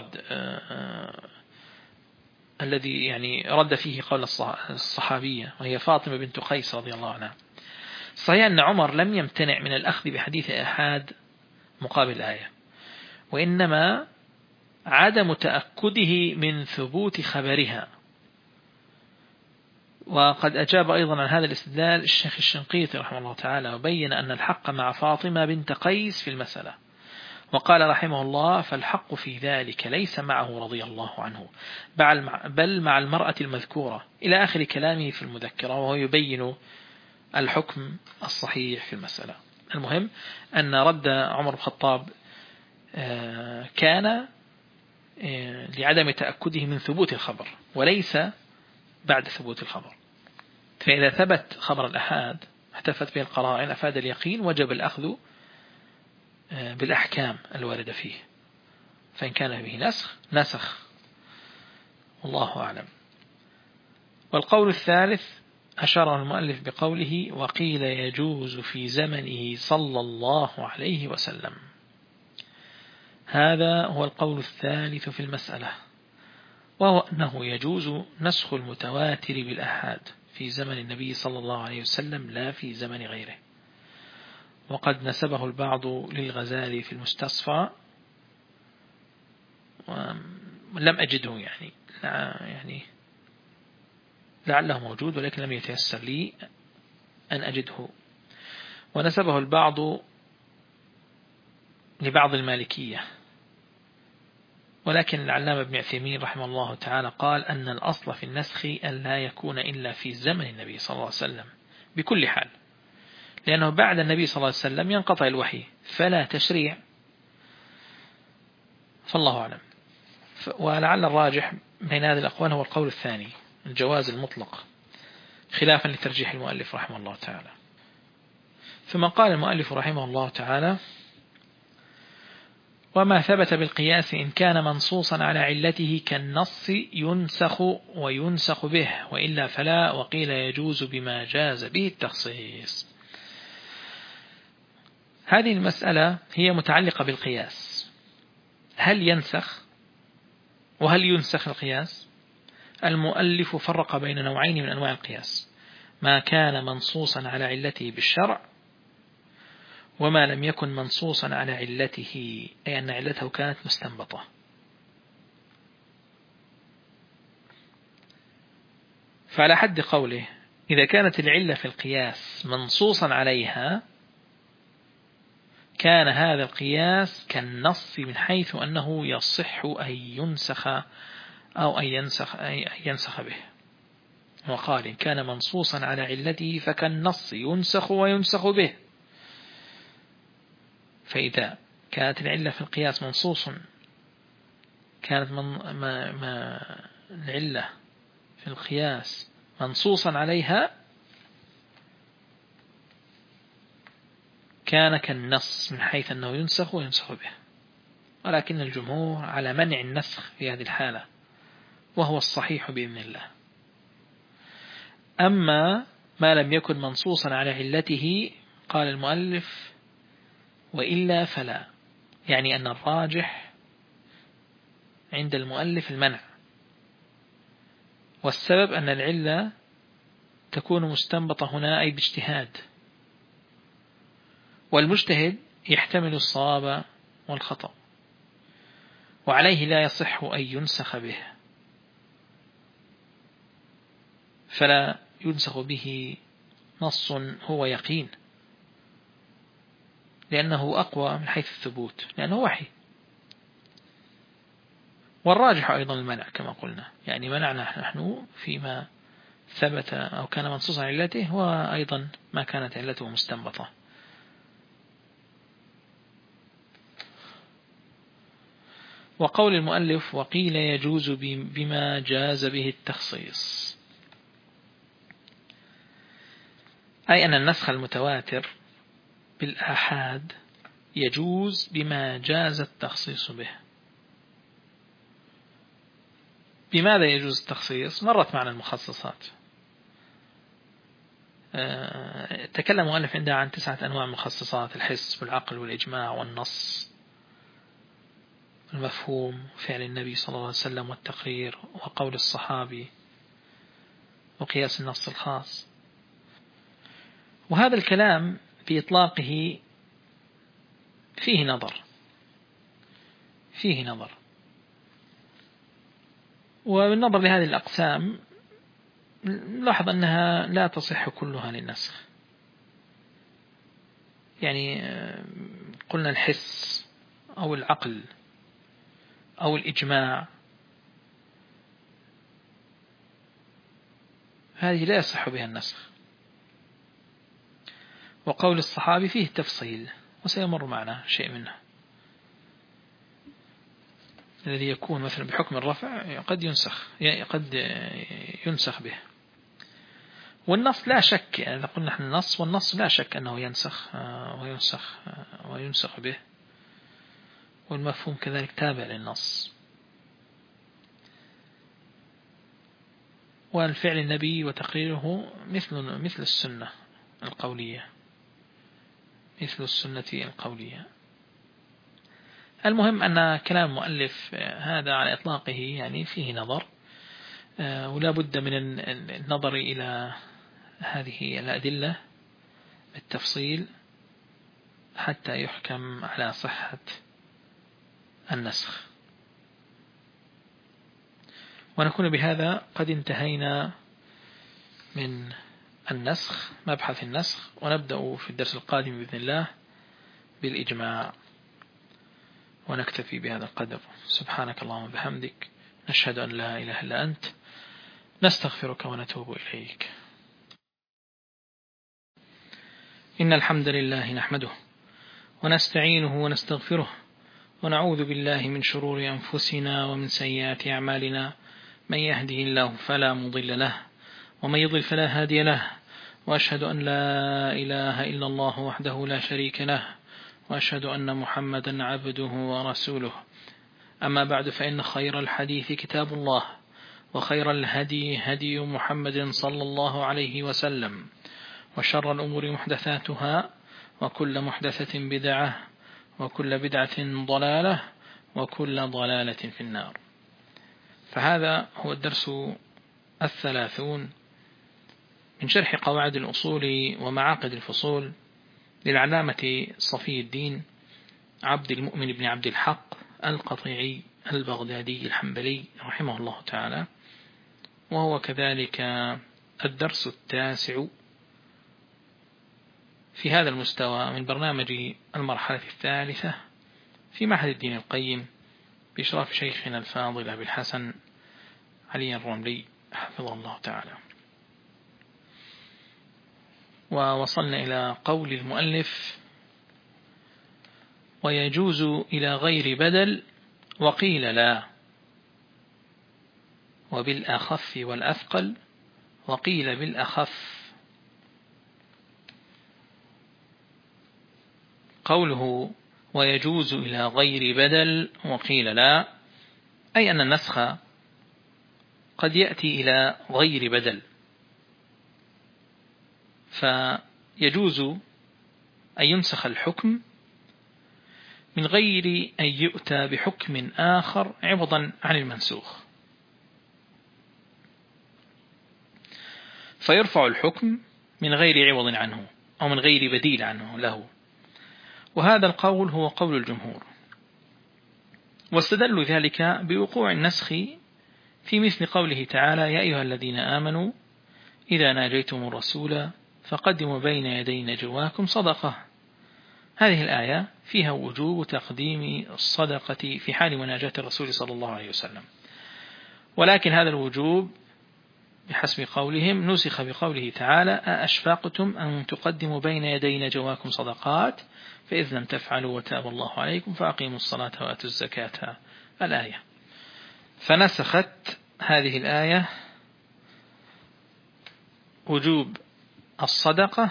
Speaker 1: الذي يعني رد فيه قول الصحابية وهي فاطمة بنت قيس رضي الله عنها. صحيح أن عمر لم يمتنع من الأخذ بحديث أحاد مقابل الآية، وإنما عدم تأكده من ثبوت خبرها. وقد أجاب أيضا عن هذا الاستدلال الشيخ الشنقيطي رحمه الله تعالى، وبين أن الحق مع فاطمة بنت قيس في المسألة، وقال رحمه الله: فالحق في ذلك ليس معه رضي الله عنه بل مع المرأة المذكورة، إلى آخر كلامه في المذكرة، وهو يبين الحكم الصحيح في المسألة. المهم أن رد عمر بن الخطاب كان لعدم تأكده من ثبوت الخبر وليس بعد ثبوت الخبر. فإذا ثبت خبر الأحاد احتفت به القرائن أفاد اليقين، وجب الأخذ بالأحكام الواردة فيه، فإن كان به نسخ والله أعلم. والقول الثالث أشار المؤلف بقوله: وقيل يجوز في زمنه صلى الله عليه وسلم. هذا هو القول الثالث في المسألة، وهو أنه يجوز نسخ المتواتر بالأحاد في زمن النبي صلى الله عليه وسلم لا في زمن غيره. وقد نسبه البعض للغزالي في المستصفى، ولم أجده يعني لعله موجود، ولكن لم يتيسر لي أن أجده. ونسبه البعض لبعض المالكية، ولكن العلامة ابن عثيمين رحمه الله تعالى قال أن الأصل في النسخ أن لا يكون إلا في زمن النبي صلى الله عليه وسلم بكل حال، لأنه بعد النبي صلى الله عليه وسلم ينقطع الوحي فلا تشريع، فالله أعلم. ولعل الراجح بين هذه الأقوال هو القول الثاني، الجواز المطلق، خلافا لترجيح المؤلف رحمه الله تعالى. ثم قال المؤلف رحمه الله تعالى: وما ثبت بالقياس إن كان منصوصا على علته كالنص ينسخ وينسخ به، وإلا فلا، وقيل يجوز بما جاز به التخصيص. هذه المسألة هي متعلقة بالقياس، هل ينسخ وهل ينسخ القياس؟ المؤلف فرق بين نوعين من أنواع القياس: ما كان منصوصا على علته بالشرع، وما لم يكن منصوصا على علته، أي أن علته كانت مستنبطة. فعلى حد قوله إذا كانت العلة في القياس منصوصا عليها كان هذا القياس كالنص من حيث أنه يصح أن ينسخ أو أن ينسخ به. وقال إن كان منصوصا على علته فكالنص ينسخ وينسخ به. فإذا كانت العلة في القياس كانت العلة في القياس منصوصا عليها كان كالنص من حيث أنه ينسخ وينسخ به. ولكن الجمهور على منع النسخ في هذه الحالة، وهو الصحيح بإذن الله. أما ما لم يكن منصوصا على علته قال المؤلف وإلا فلا، يعني أن الراجح عند المؤلف المنع، والسبب أن العلة تكون مستنبطة هنا أي باجتهاد، والمجتهد يحتمل الصواب والخطأ، وعليه لا يصح أن ينسخ به، فلا ينسخ به نص هو يقين، لأنه أقوى من حيث الثبوت، لأنه وحي. والراجح أيضا المنع كما قلنا، يعني منعنا نحن فيما ثبت أو كان منصوصا على علته، وأيضا ما كانت علته مستنبطة. وقول المؤلف وقيل يجوز بما جاز به التخصيص، أي أن النسخ المتواتر بالآحاد يجوز بما جاز التخصيص به. بماذا يجوز التخصيص؟ مرت معنا المخصصات. تكلم المؤلف عندها عن 9 أنواع المخصصات: الحس والعقل والإجماع والنص، المفهوم، فعل النبي صلى الله عليه وسلم، والتقرير، وقول الصحابي، وقياس النص الخاص. وهذا الكلام بإطلاقه فيه نظر، وبالنظر لهذه الأقسام نلاحظ أنها لا تصح كلها للنسخ. يعني قلنا الحس أو العقل أو الإجماع، هذه لا يصح بها النسخ. وقول الصحابي فيه تفصيل، وسيمر معنا شيء منه، الذي يكون مثلا بحكم الرفع قد ينسخ به. والنص لا شك، يعني إذا قلنا نحن النص، والنص لا شك أنه وينسخ به، والمفهوم كذلك تابع للنص. والفعل النبي وتقريره مثل السنة القولية، المهم أن كلام المؤلف هذا على إطلاقه يعني فيه نظر، ولا بد من النظر إلى هذه الأدلة بالتفصيل حتى يحكم على صحة النسخ. ونكون بهذا قد انتهينا من النسخ، مبحث النسخ، ونبدأ في الدرس القادم بإذن الله بالإجماع، ونكتفي بهذا القدر. سبحانك اللهم وبحمدك، نشهد أن لا إله إلا أنت، نستغفرك ونتوب إليك. إن الحمد لله نحمده ونستعينه ونستغفره، ونعوذ بالله من شرور أنفسنا ومن سيئات أعمالنا، من يهده الله فلا مضل له، ومن يضل فلا هادي له، وأشهد أن لا إله إلا الله وحده لا شريك له، وأشهد أن محمدا عبده ورسوله. أما بعد، فإن خير الحديث كتاب الله، وخير الهدي هدي محمد صلى الله عليه وسلم، وشر الأمور محدثاتها، وكل محدثة بدعة، وكل بدعة ضلالة، وكل ضلالة في النار. فهذا هو الدرس 30 من شرح قواعد الأصول ومعاقد الفصول للعلامة صفي الدين عبد المؤمن بن عبد الحق القطيعي البغدادي الحنبلي رحمه الله تعالى، وهو كذلك الدرس 9 في هذا المستوى من برنامج المرحلة 3 في معهد الدين القيم بإشراف شيخنا الفاضل أبي الحسن علي الرملي حفظه الله تعالى. ووصلنا إلى قول المؤلف: ويجوز إلى غير بدل وقيل لا، وبالأخف والأثقل وقيل بالأخف. قوله ويجوز إلى غير بدل وقيل لا، أي أن النسخ قد يأتي إلى غير بدل، فيجوز أن ينسخ الحكم من غير أن يؤتى بحكم آخر عوضا عن المنسوخ، فيرفع الحكم من غير عوض عنه أو من غير بديل عنه له. وهذا القول هو قول الجمهور، واستدلوا ذلك بوقوع النسخ في مثل قوله تعالى: يا أيها الذين آمنوا إذا ناجيتم الرسول فقدموا بين يدي نجواكم صدقة. هذه الآية فيها وجوب تقديم الصدقة في حال مناجاة الرسول صلى الله عليه وسلم، ولكن هذا الوجوب بحسب قولهم نسخ بقوله تعالى: أأشفقتم أن تقدموا بين يدي نجواكم صدقات فإذ لم تفعلوا وتاب الله عليكم فأقيموا الصلاة وآتوا الزكاة، الآية. فنسخت هذه الآية وجوب الصدقة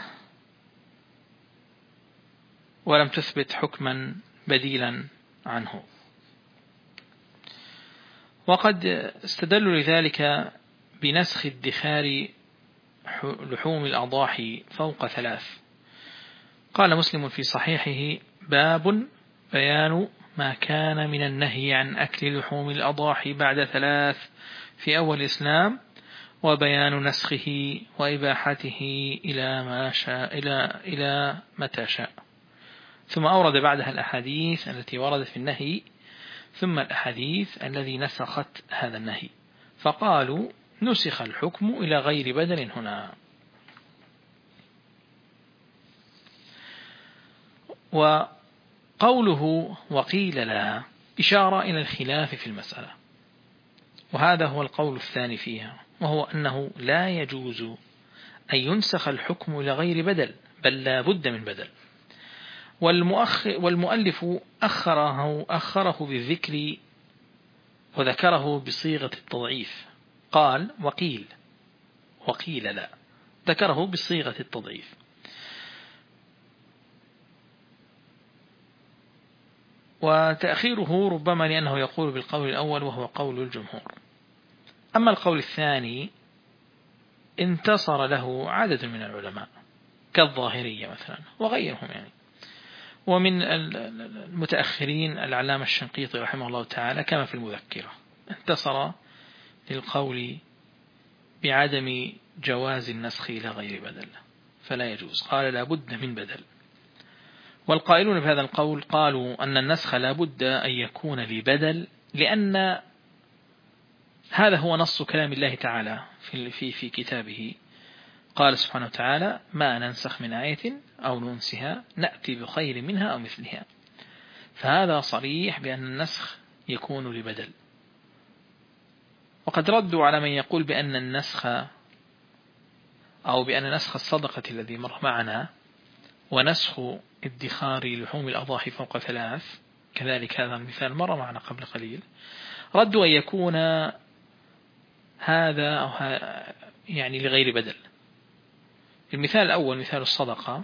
Speaker 1: ولم تثبت حكما بديلا عنه. وقد استدلوا لذلك بنسخ ادخار لحوم الأضاحي فوق 3. قال مسلم في صحيحه: باب بيان ما كان من النهي عن أكل لحوم الأضاحي بعد 3 في أول الإسلام، وبيان نسخه وإباحته إلى متى شاء. ثم أورد بعدها الأحاديث التي وردت في النهي، ثم الأحاديث الذي نسخت هذا النهي، فقالوا نسخ الحكم إلى غير بدل هنا. وقوله وقيل لا إشارة إلى الخلاف في المسألة، وهذا هو القول الثاني فيها، وهو أنه لا يجوز أن ينسخ الحكم إلى غير بدل، بل لا بد من بدل. والمؤلف أخره بالذكر وذكره بصيغة التضعيف، قال وقيل لا، ذكره بصيغة التضعيف. وتأخيره ربما لأنه يقول بالقول الأول وهو قول الجمهور. أما القول الثاني انتصر له عدد من العلماء كالظاهرية مثلا وغيرهم يعني. ومن المتأخرين العلامة الشنقيطي رحمه الله تعالى كما في المذكرة انتصر للقول بعدم جواز النسخ إلى غير بدل، فلا يجوز، قال لا بد من بدل. والقائلون بهذا القول قالوا أن النسخ لا بد أن يكون لبدل، لأن هذا هو نص كلام الله تعالى في كتابه. قال سبحانه وتعالى: ما ننسخ من آية أو ننسها نأتي بخير منها أو مثلها. فهذا صريح بأن النسخ يكون لبدل. وقد ردوا على من يقول بأن النسخ أو بأن نسخ الصدقة الذي مر معنا ونسخ ادخار لحوم الأضاحي فوق 3 كذلك، هذا المثال مر معنا قبل قليل، ردوا أن يكون هذا أو يعني لغير بدل. المثال الأول مثال الصدقة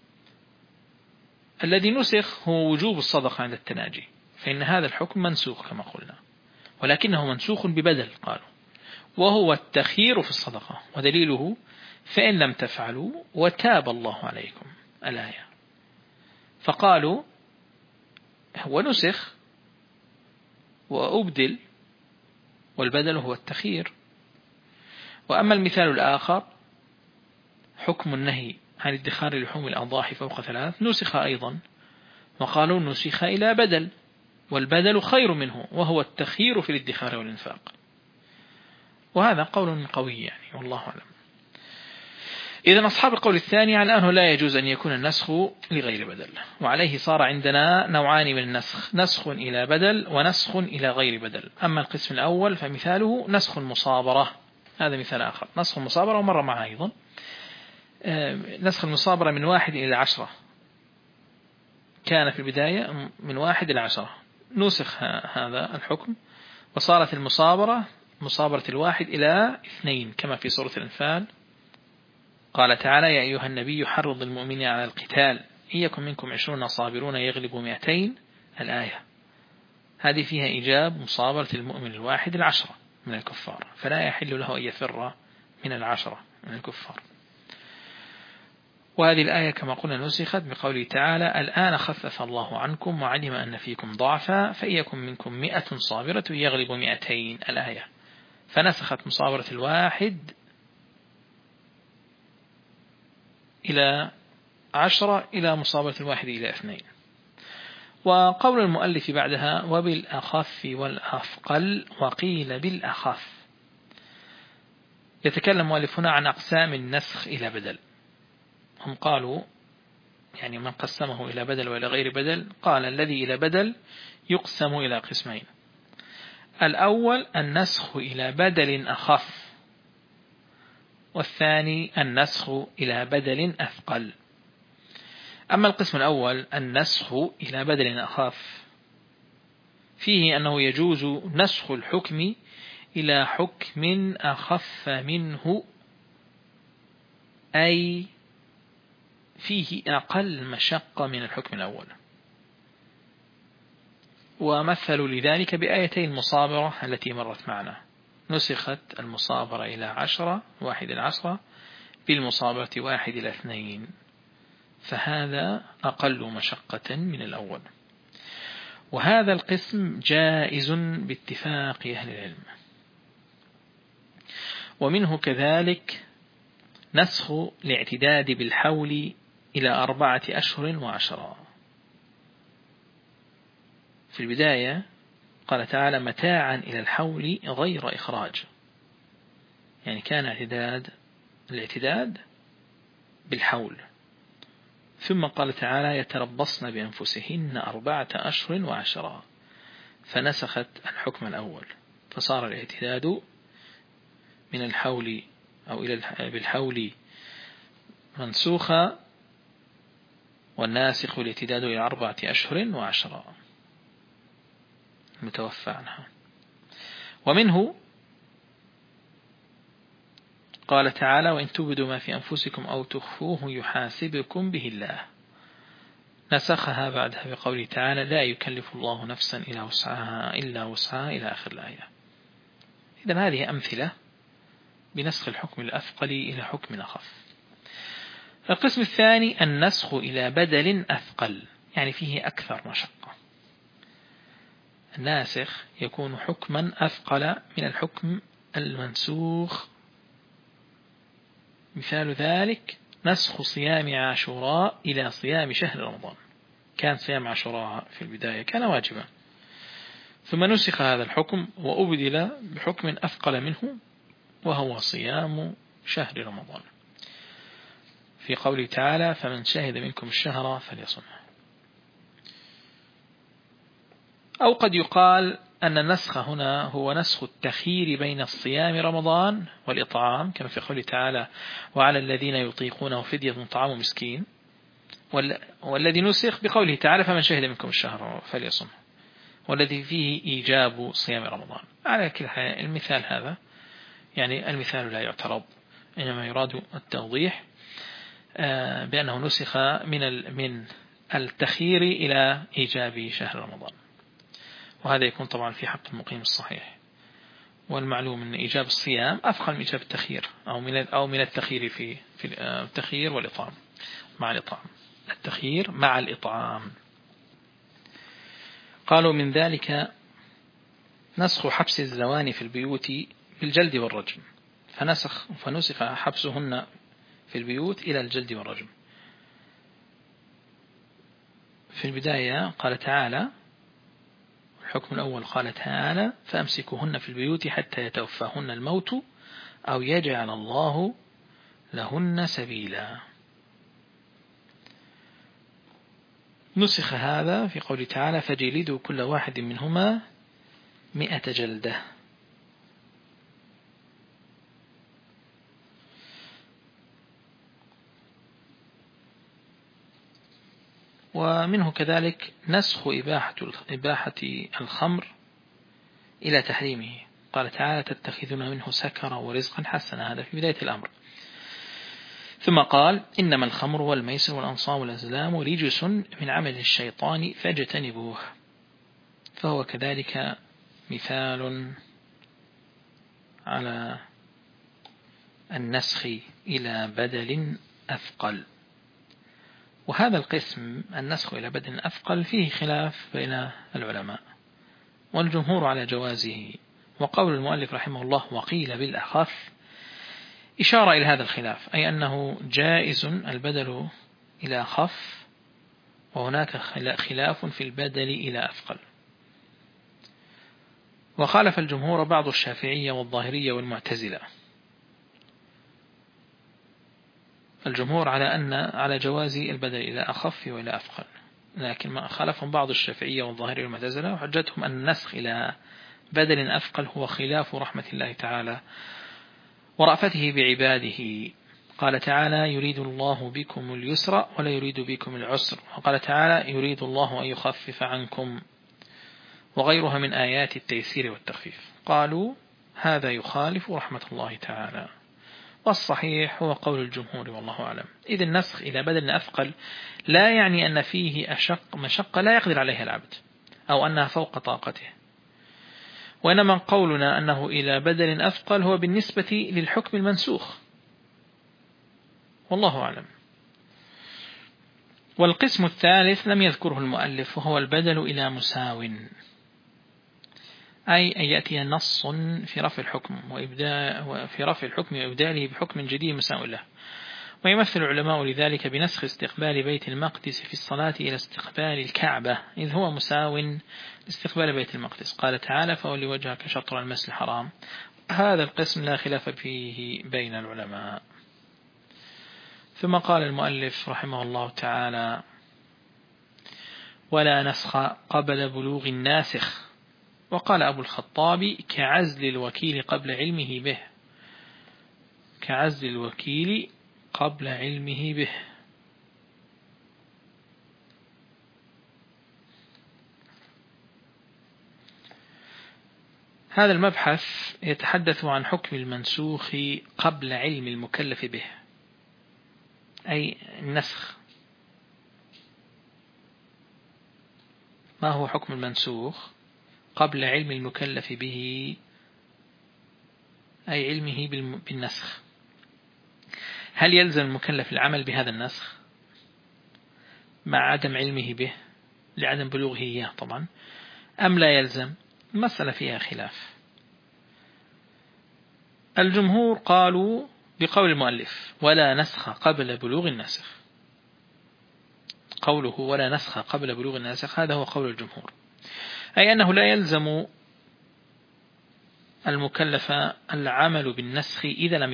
Speaker 1: الذي نسخ هو وجوب الصدقة عند التناجي، فإن هذا الحكم منسوخ كما قلنا، ولكنه منسوخ ببدل قالوا، وهو التخيير في الصدقة، ودليله فإن لم تفعلوا وتاب الله عليكم، الآية. فقالوا هو نسخ وأبدل، والبدل هو التخيير. وأما المثال الآخر حكم النهي عن ادخار لحوم الأضاحي فوق 3 نسخ أيضا، وقالوا نسخ إلى بدل، والبدل خير منه وهو التخيير في الادخار والإنفاق، وهذا قول قوي يعني والله أعلم. إذن أصحاب القول الثاني على أنه لا يجوز أن يكون النسخ لغير بدل، وعليه صار عندنا نوعان من النسخ، نسخ إلى بدل ونسخ إلى غير بدل. أما القسم الأول فمثاله نسخ المصابرة، هذا مثال آخر، نسخ المصابرة ومر معه أيضا، نسخ المصابرة من 1 إلى 10، كان في البداية من 1 إلى 10، نسخ هذا الحكم وصارت المصابرة مصابرة 1 إلى 2 كما في سورة الأنفال، قال تعالى يا أيها النبي حرض المؤمنين على القتال إن يكن منكم 20 صابرون يغلبوا 200 الآية، هذه فيها إيجاب مصابرة المؤمن 1 إلى 10 من الكفار، فلا يحل له أن يفر من 10 من الكفار. وهذه الآية كما قلنا نسخت بقوله تعالى الآن خفف الله عنكم وعلم أن فيكم ضعفا فإن يكن منكم 100 صابرة يغلب 200 الآية، فنسخت مصابرة 1 إلى 10 إلى مصابرة 1 إلى 2. وقول المؤلف بعدها وبالأخف والأثقل وقيل بالأخف، يتكلم المؤلف هنا عن أقسام النسخ إلى بدل. هم قالوا يعني من قسمه إلى بدل وإلى غير بدل، قال الذي إلى بدل يقسم إلى قسمين، الأول النسخ إلى بدل أخف، والثاني النسخ إلى بدل أثقل. أما القسم الأول النسخ إلى بدل أخف فيه أنه يجوز نسخ الحكم إلى حكم أخف منه، أي فيه أقل مشقة من الحكم الأول، ومثلوا لذلك بآيتي المصابرة التي مرت معنا، نسخت المصابرة إلى 10 1 إلى 10 بالمصابرة 1 إلى 2، فهذا أقل مشقة من الأول. وهذا القسم جائز باتفاق أهل العلم. ومنه كذلك نسخ الاعتداد بالحول إلى 4 أشهر و10. في البداية قال تعالى متاعا إلى الحول غير إخراج، يعني كان الاعتداد بالحول، ثم قال تعالى يتربصن بأنفسهن 4 أشهر و10، فنسخت الحكم الأول، فصار الاعتداد من الحول أو بالحول منسوخا، والناسخ الاعتداد إلى 4 أشهر و10 متوفى عنها. ومنه قال تعالى وإن تبدوا ما في أنفسكم أو تخفوه يحاسبكم به الله، نسخها بعدها بقوله تعالى لا يكلف الله نفسا إلا وسعها إلى آخر الآية. إذن هذه أمثلة بنسخ الحكم الأثقل إلى حكم أخف. القسم الثاني النسخ إلى بدل أثقل، يعني فيه أكثر مشقة، الناسخ يكون حكما أثقل من الحكم المنسوخ. مثال ذلك نسخ صيام عاشوراء إلى صيام شهر رمضان، كان صيام عاشوراء في البداية كان واجبا، ثم نسخ هذا الحكم وأبدل بحكم أثقل منه وهو صيام شهر رمضان، في قوله تعالى فمن شهد منكم الشهر فليصمه. أو قد يقال أن النسخ هنا هو نسخ التخيير بين الصيام رمضان والإطعام، كما في قوله تعالى وعلى الذين يطيقونه فدية طعام مسكين، والذي نسخ بقوله تعالى فمن شهد منكم الشهر فليصمه، والذي فيه إيجاب صيام رمضان. على كل حال المثال هذا يعني المثال لا يعترض، إنما يراد التوضيح بأنه نسخ من التخيير إلى إيجاب شهر رمضان، وهذا يكون طبعا في حق المقيم الصحيح. والمعلوم أن إيجاب الصيام أفضل من إيجاب التخيير أو من التخيير في التخيير والإطعام مع الإطعام، التخيير مع الإطعام. قالوا من ذلك نسخ حبس الزوان في البيوت بالجلد والرجم، فنسخ حبسهن في البيوت إلى الجلد والرجم. في البداية قال تعالى الحكم الأول قال تعالى فأمسكوهن في البيوت حتى يتوفاهن الموت أو يجعل الله لهن سبيلا. نسخ هذا في قول تعالى فجلدوا كل واحد منهما 100 جلدة. ومنه كذلك نسخ إباحة الخمر إلى تحريمه. قال تعالى تتخذون منه سكرا ورزقا حسنا، هذا في بداية الأمر. ثم قال إنما الخمر والميسر والأنصاب والأزلام رجس من عمل الشيطان فاجتنبوه، فهو كذلك مثال على النسخ إلى بدل أثقل. وهذا القسم النسخ إلى بدل أثقل فيه خلاف بين العلماء، والجمهور على جوازه، وقول المؤلف رحمه الله وقيل بالأخف إشارة إلى هذا الخلاف، أي أنه جائز البدل إلى أخف، وهناك خلاف في البدل إلى أثقل. وخالف الجمهور بعض الشافعية والظاهرية والمعتزلة. الجمهور على جواز البدل إلى أخف وإلى أثقل، لكن ما خالفهم بعض الشافعية والظاهرية والمعتزلة، وحجتهم أن النسخ إلى بدل أثقل هو خلاف رحمة الله تعالى ورأفته بعباده. قال تعالى يريد الله بكم اليسر ولا يريد بكم العسر، وقال تعالى يريد الله أن يخفف عنكم، وغيرها من آيات التيسير والتخفيف. قالوا هذا يخالف رحمة الله تعالى، والصحيح هو قول الجمهور والله أعلم. إذ النسخ إلى بدل أثقل لا يعني أن فيه مشقة لا يقدر عليها العبد أو أنها فوق طاقته، وإنما قولنا أنه إلى بدل أثقل هو بالنسبة للحكم المنسوخ، والله أعلم. والقسم الثالث لم يذكره المؤلف، وهو البدل إلى مساو، أي أن يأتي نص في رفع الحكم وإبداله بحكم جديد مساو له. ويمثل العلماء لذلك بنسخ استقبال بيت المقدس في الصلاة إلى استقبال الكعبة، إذ هو مساو لاستقبال بيت المقدس. قال تعالى فولي وجهك شطر المسجد الحرام. هذا القسم لا خلاف فيه بين العلماء. ثم قال المؤلف رحمه الله تعالى ولا نسخ قبل بلوغ الناسخ. وقال أبو الخطاب كعزل الوكيل قبل علمه به، كعزل الوكيل قبل علمه به. هذا المبحث يتحدث عن حكم المنسوخ قبل علم المكلف به، أي النسخ. ما هو حكم المنسوخ قبل علم المكلف به، أي علمه بالنسخ؟ هل يلزم المكلف العمل بهذا النسخ مع عدم علمه به لعدم بلوغه إياه طبعا، أم لا يلزم؟ المسألة فيها خلاف. الجمهور قالوا بقول المؤلف ولا نسخ قبل بلوغ الناسخ. قوله ولا نسخ قبل بلوغ الناسخ هذا هو قول الجمهور، أي أنه لا يلزم المكلف العمل بالنسخ إذا لم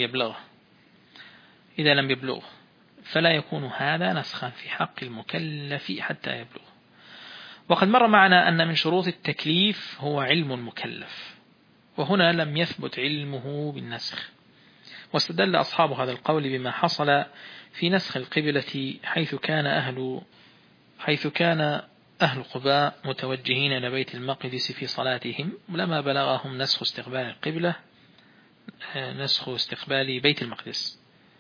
Speaker 1: يبلغ، فلا يكون هذا نسخا في حق المكلف حتى يبلغ. وقد مر معنا أن من شروط التكليف هو علم المكلف، وهنا لم يثبت علمه بالنسخ. واستدل أصحاب هذا القول بما حصل في نسخ القبلة حيث كان أهل قباء متوجهين إلى بيت المقدس في صلاتهم، لما بلغهم نسخ استقبال بيت المقدس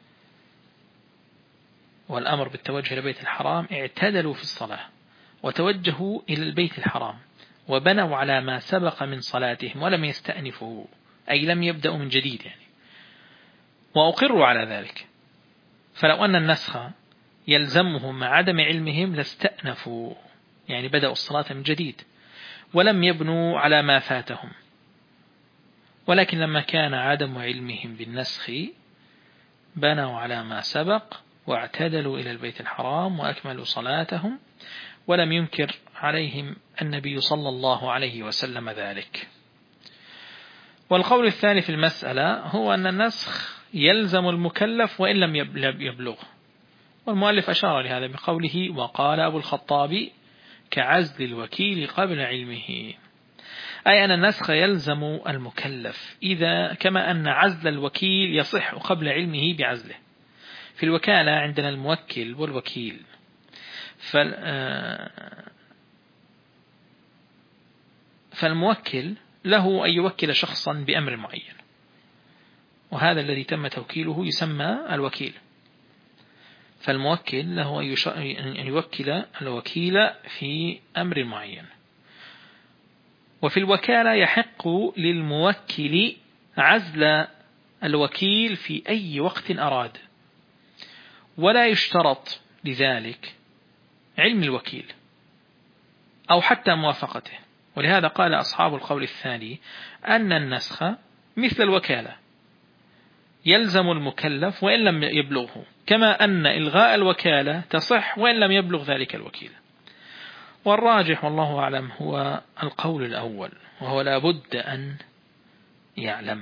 Speaker 1: والأمر بالتوجه إلى بيت الحرام، اعتدلوا في الصلاة وتوجهوا إلى البيت الحرام وبنوا على ما سبق من صلاتهم ولم يستأنفوا، أي لم يبدأوا من جديد يعني، وأقروا على ذلك. فلو أن النسخ يلزمهم مع عدم علمهم لاستأنفوا، يعني بدأوا الصلاة من جديد ولم يبنوا على ما فاتهم. ولكن لما كان عدم علمهم بالنسخ بنوا على ما سبق واعتدلوا إلى البيت الحرام وأكملوا صلاتهم، ولم ينكر عليهم النبي صلى الله عليه وسلم ذلك. والقول الثاني في المسألة هو أن النسخ يلزم المكلف وإن لم يبلغ، والمؤلف أشار لهذا بقوله وقال أبو الخطاب كعزل الوكيل قبل علمه، أي أن النسخ يلزم المكلف كما أن عزل الوكيل يصح قبل علمه بعزله. في الوكالة عندنا الموكل والوكيل، فالموكل له أن يوكل شخصا بأمر معين، وهذا الذي تم توكيله يسمى الوكيل. فالموكل له أن يوكل الوكيل في أمر معين. وفي الوكالة يحق للموكل عزل الوكيل في أي وقت أراد، ولا يشترط لذلك علم الوكيل أو حتى موافقته. ولهذا قال أصحاب القول الثاني أن النسخ مثل الوكالة يلزم المكلف وإن لم يبلغه، كما أن إلغاء الوكالة تصح وإن لم يبلغ ذلك الوكيل. والراجح والله أعلم هو القول الأول، وهو لا بد أن يعلم.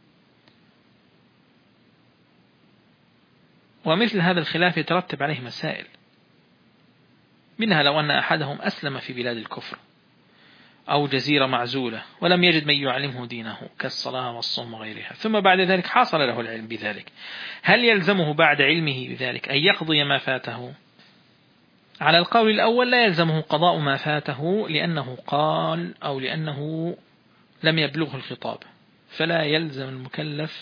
Speaker 1: ومثل هذا الخلاف يترتب عليه مسائل، منها لو أن أحدهم أسلم في بلاد الكفر أو جزيرة معزولة ولم يجد من يعلمه دينه كالصلاة والصوم وغيرها، ثم بعد ذلك حصل له العلم بذلك، هل يلزمه بعد علمه بذلك أن يقضي ما فاته؟ على القول الأول لا يلزمه قضاء ما فاته، لأنه قال أو لأنه لم يبلغه الخطاب، فلا يلزم المكلف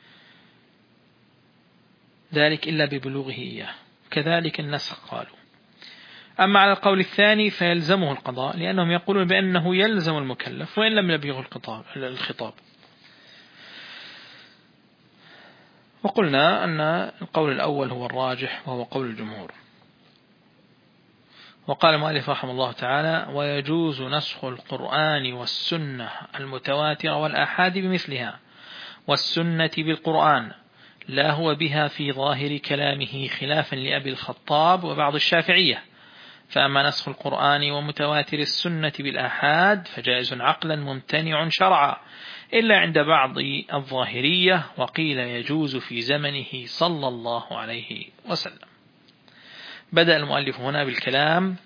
Speaker 1: ذلك إلا ببلوغه إياه. كذلك النسخ قالوا. أما على القول الثاني فيلزمه القضاء، لأنهم يقولون بأنه يلزم المكلف وإن لم يبلغه الخطاب. وقلنا أن القول الأول هو الراجح وهو قول الجمهور. وقال المؤلف رحمه الله تعالى ويجوز نسخ القرآن والسنة المتواترة والآحاد بمثلها، والسنة بالقرآن لا هو بها في ظاهر كلامه، خلافا لأبي الخطاب وبعض الشافعية. فأما نسخ القرآن ومتواتر السنة بالآحاد فجائز عقلا ممتنع شرعا، إلا عند بعض الظاهرية، وقيل يجوز في زمنه صلى الله عليه وسلم. بدأ المؤلف هنا بالكلام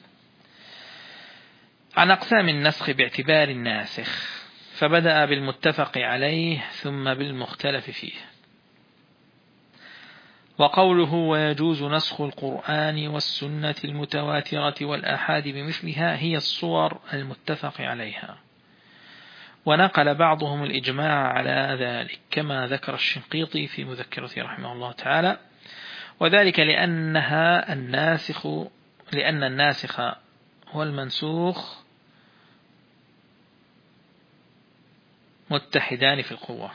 Speaker 1: عن أقسام النسخ باعتبار الناسخ، فبدأ بالمتفق عليه ثم بالمختلف فيه. وقوله ويجوز نسخ القرآن والسنة المتواترة والآحاد بمثلها هي الصور المتفق عليها، ونقل بعضهم الإجماع على ذلك كما ذكر الشنقيطي في مذكرته رحمه الله تعالى، وذلك لأن الناسخ والمنسوخ متحدان في القوة.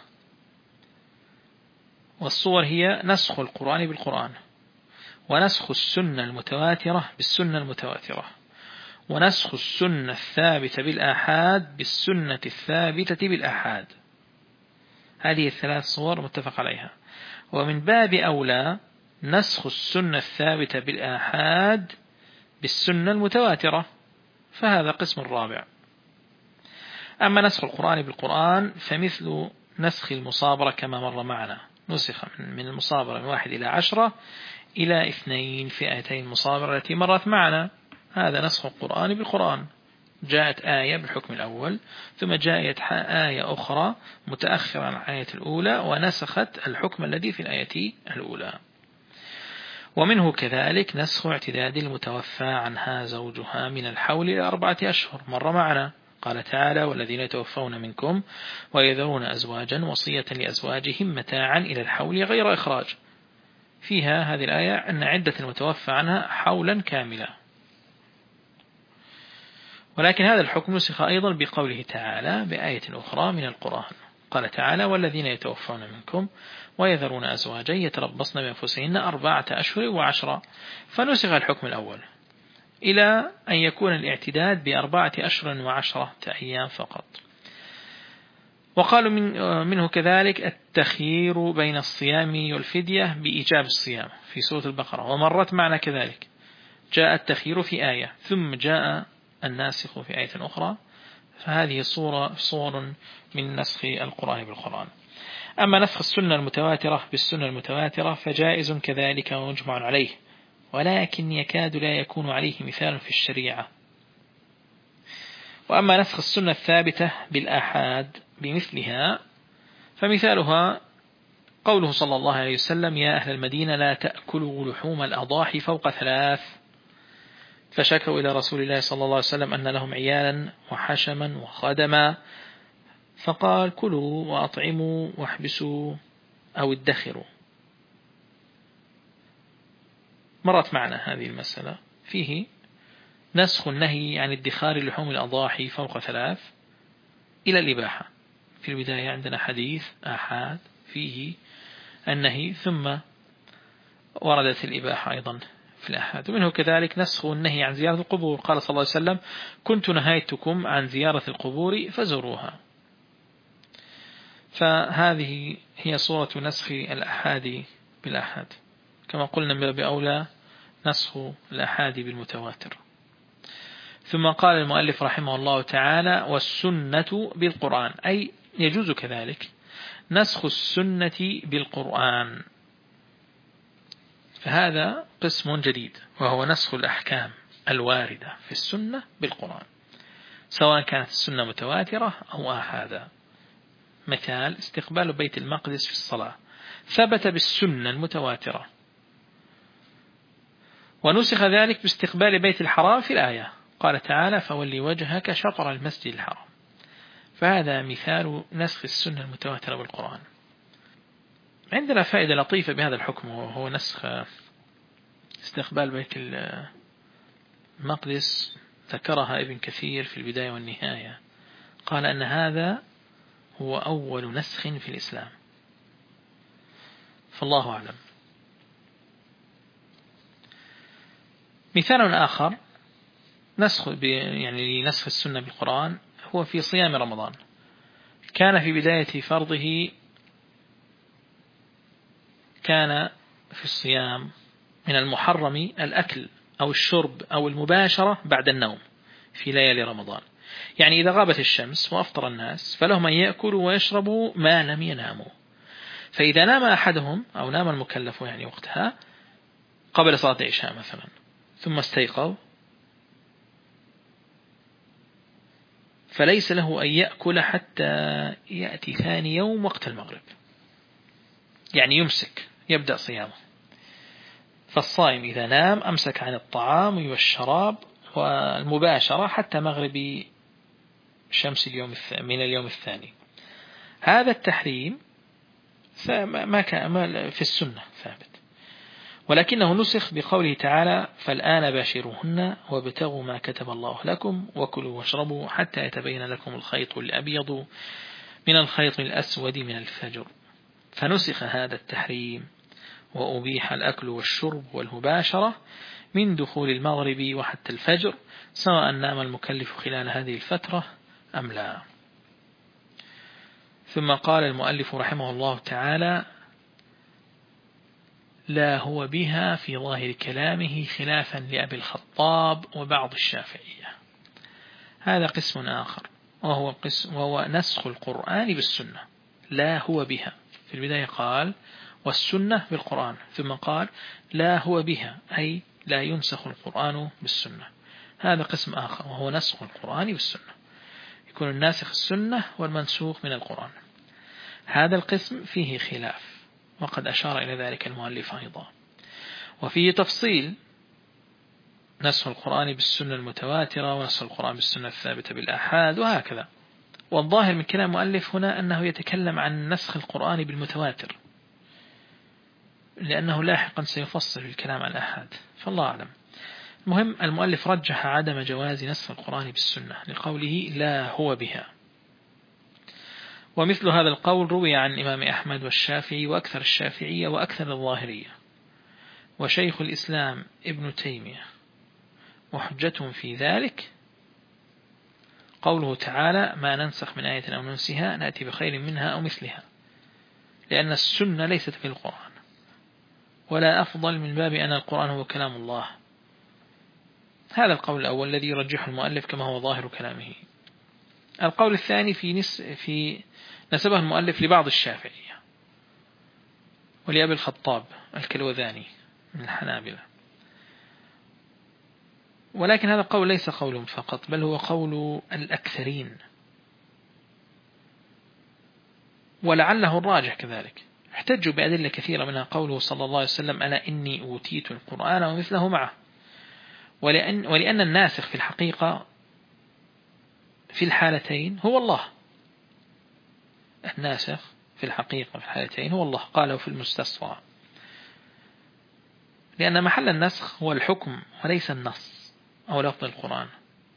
Speaker 1: والصور هي نسخ القرآن بالقرآن، ونسخ السنة المتواترة بالسنة المتواترة، ونسخ السنة الثابتة بالآحاد بالسنة الثابتة بالآحاد. هذه الثلاث صور متفق عليها. ومن باب أولى نسخ السنة الثابتة بالآحاد بالسنة المتواترة، فهذا قسم رابع. أما نسخ القرآن بالقرآن فمثل نسخ المصابرة كما مر معنا، نسخ من المصابرة من 1 إلى 10 إلى 2 في آيتين المصابرة التي مرت معنا، هذا نسخ القرآن بالقرآن. جاءت آية بالحكم الأول ثم جاءت آية أخرى متأخرة عن الآية الأولى ونسخت الحكم الذي في الآية الأولى. ومنه كذلك نسخ اعتداد المتوفى عنها زوجها من الحول إلى 4 أشهر، مر معنا. قال تعالى والذين يتوفون منكم ويذرون أزواجا وصية لأزواجهم متاعا إلى الحول غير إخراج، فيها هذه الآية أن عدة المتوفى عنها حولا كاملا. ولكن هذا الحكم نسخ أيضا بقوله تعالى بآية أخرى من القرآن، قال تعالى والذين يتوفون منكم ويذرون أزواجا يتربصن بأنفسهن 4 أشهر و10، فنسخ الحكم الأول إلى أن يكون الاعتداد ب4 أشهر و10 أيام فقط. وقالوا منه كذلك التخيير بين الصيام والفدية بإيجاب الصيام في سورة البقرة، ومرت معنا كذلك جاء التخيير في آية ثم جاء الناسخ في آية أخرى، فهذه صور من نسخ القرآن بالقرآن. أما نسخ السنة المتواترة بالسنة المتواترة فجائز كذلك ومجمع عليه، ولكن يكاد لا يكون عليه مثال في الشريعة. وأما نسخ السنة الثابتة بالآحاد بمثلها فمثالها قوله صلى الله عليه وسلم: يا أهل المدينة لا تأكلوا لحوم الأضاحي فوق 3، فشكوا إلى رسول الله صلى الله عليه وسلم أن لهم عيالا وحشما وخدما، فقال: كلوا وأطعموا واحبسوا أو ادخروا. مرت معنا هذه المسألة، فيه نسخ النهي عن ادخار لحوم الأضاحي فوق 3 إلى الإباحة. في البداية عندنا حديث آحاد فيه النهي، ثم وردت الإباحة أيضا في الآحاد. ومنه كذلك نسخ النهي عن زيارة القبور، قال صلى الله عليه وسلم: كنت نهيتكم عن زيارة القبور فزوروها. فهذه هي صورة نسخ الآحاد بالآحاد، كما قلنا من باب أولى نسخ الآحاد بالمتواتر. ثم قال المؤلف رحمه الله تعالى: والسنة بالقرآن، أي يجوز كذلك نسخ السنة بالقرآن. فهذا قسم جديد، وهو نسخ الأحكام الواردة في السنة بالقرآن، سواء كانت السنة متواترة أو آحادا. مثال: استقبال بيت المقدس في الصلاة ثبت بالسنة المتواترة، ونسخ ذلك باستقبال بيت الحرام في الآية، قال تعالى: فولي وجهك شطر المسجد الحرام. فهذا مثال نسخ السنة المتواترة بالقرآن. عندنا فائدة لطيفة بهذا الحكم، وهو نسخ استقبال بيت المقدس، ذكرها ابن كثير في البداية والنهاية، قال أن هذا هو أول نسخ في الإسلام، فالله أعلم. مثال آخر نسخ نسخ السنة بالقرآن هو في صيام رمضان. كان في بداية فرضه كان في الصيام من المحرم الأكل أو الشرب أو المباشرة بعد النوم في ليالي رمضان. يعني إذا غابت الشمس وأفطر الناس فلهم أن يأكلوا ويشربوا ما لم يناموا. فإذا نام أحدهم أو نام المكلف وقتها قبل صلاة العشاء مثلا ثم استيقظ، فليس له أن يأكل حتى يأتي ثاني يوم وقت المغرب، يعني يمسك يبدأ صيامه. فالصائم إذا نام أمسك عن الطعام والشراب والمباشرة حتى مغرب شمس من اليوم الثاني. هذا التحريم ما كان في السنة ثابت، ولكنه نسخ بقوله تعالى: فالآن باشروهن وابتغوا ما كتب الله لكم وكلوا واشربوا حتى يتبين لكم الخيط الأبيض من الخيط الأسود من الفجر. فنسخ هذا التحريم وأبيح الأكل والشرب والمباشرة من دخول المغرب وحتى الفجر، سواء نام المكلف خلال هذه الفترة أم لا. ثم قال المؤلف رحمه الله تعالى: لا هو بها في ظاهر كلامه خلافا لأبي الخطاب وبعض الشافعية. هذا قسم آخر، وهو نسخ القرآن بالسنة. لا هو بها، في البداية قال والسنة بالقرآن، ثم قال لا هو بها، أي لا ينسخ القرآن بالسنة. هذا قسم آخر، وهو نسخ القرآن بالسنة، يكون الناسخ السنة والمنسوخ من القرآن. هذا القسم فيه خلاف، وقد أشار إلى ذلك المؤلف أيضا، وفيه تفصيل: نسخ القرآن بالسنة المتواترة، ونسخ القرآن بالسنة الثابتة بالآحاد، وهكذا. والظاهر من كلام المؤلف هنا أنه يتكلم عن نسخ القرآن بالمتواتر، لأنه لاحقا سيفصل في الكلام عن الآحاد، فالله أعلم. المهم المؤلف رجح عدم جواز نسخ القرآن بالسنة لقوله لا هو بها. ومثل هذا القول روي عن الإمام أحمد والشافعي وأكثر الشافعية وأكثر الظاهرية وشيخ الإسلام ابن تيمية، وحجتهم في ذلك قوله تعالى ما ننسخ من آية أو ننسها نأتي بخير منها أو مثلها، لأن السنة ليست في القرآن، ولا أفضل من باب أن القرآن هو كلام الله. هذا القول الأول الذي يرجح المؤلف كما هو ظاهر كلامه. القول الثاني في نسبه المؤلف لبعض الشافعية ولأبي الخطاب الكلوذاني من الحنابلة، ولكن هذا القول ليس قول فقط، بل هو قول الأكثرين، ولعله الراجح كذلك. احتجوا بأدلة كثيرة منها قوله صلى الله عليه وسلم ألا إني أوتيت القرآن ومثله معه، ولأن الناسخ في الحقيقة في الحالتين هو الله. الناسخ في الحقيقة في الحالتين هو الله، قاله في المستصفى، لأن محل النسخ هو الحكم وليس النص أو لفظ القرآن.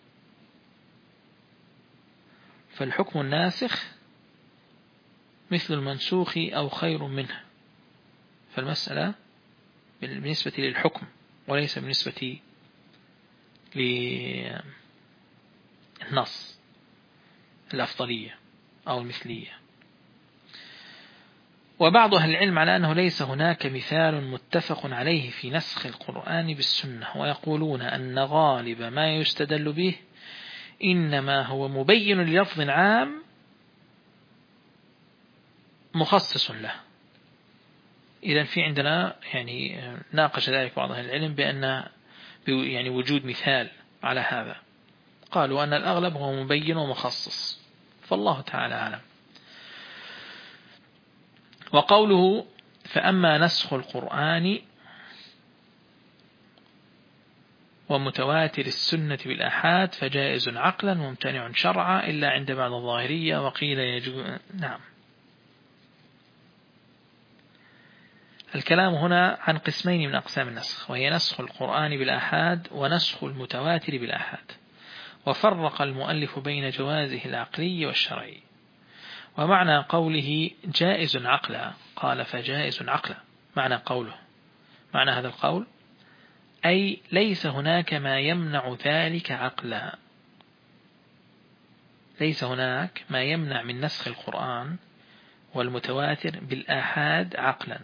Speaker 1: فالحكم الناسخ مثل المنسوخ أو خير منه، فالمسألة بالنسبة للحكم وليس بالنسبة للنص الأفضلية أو المثلية. وبعض أهل العلم على أنه ليس هناك مثال متفق عليه في نسخ القرآن بالسنة، ويقولون أن غالب ما يستدل به إنما هو مبين للفظ عام مخصص له. إذن في عندنا يعني ناقش ذلك بعض أهل العلم بأن يعني وجود مثال على هذا، قالوا أن الأغلب هو مبين ومخصص، فالله تعالى أعلم. وقوله فأما نسخ القرآن ومتواتر السنة بالآحاد فجائز عقلا وممتنع شرعا إلا عند بعض الظاهرية، وقيل يجوز. نعم، الكلام هنا عن قسمين من أقسام النسخ، وهي نسخ القرآن بالآحاد ونسخ المتواتر بالآحاد، وفرق المؤلف بين جوازه العقلي والشرعي. ومعنى قوله جائز عقلا قال فجائز عقلا، معنى هذا القول أي ليس هناك ما يمنع ذلك عقلا، ليس هناك ما يمنع من نسخ القرآن والمتواتر بالآحاد عقلا،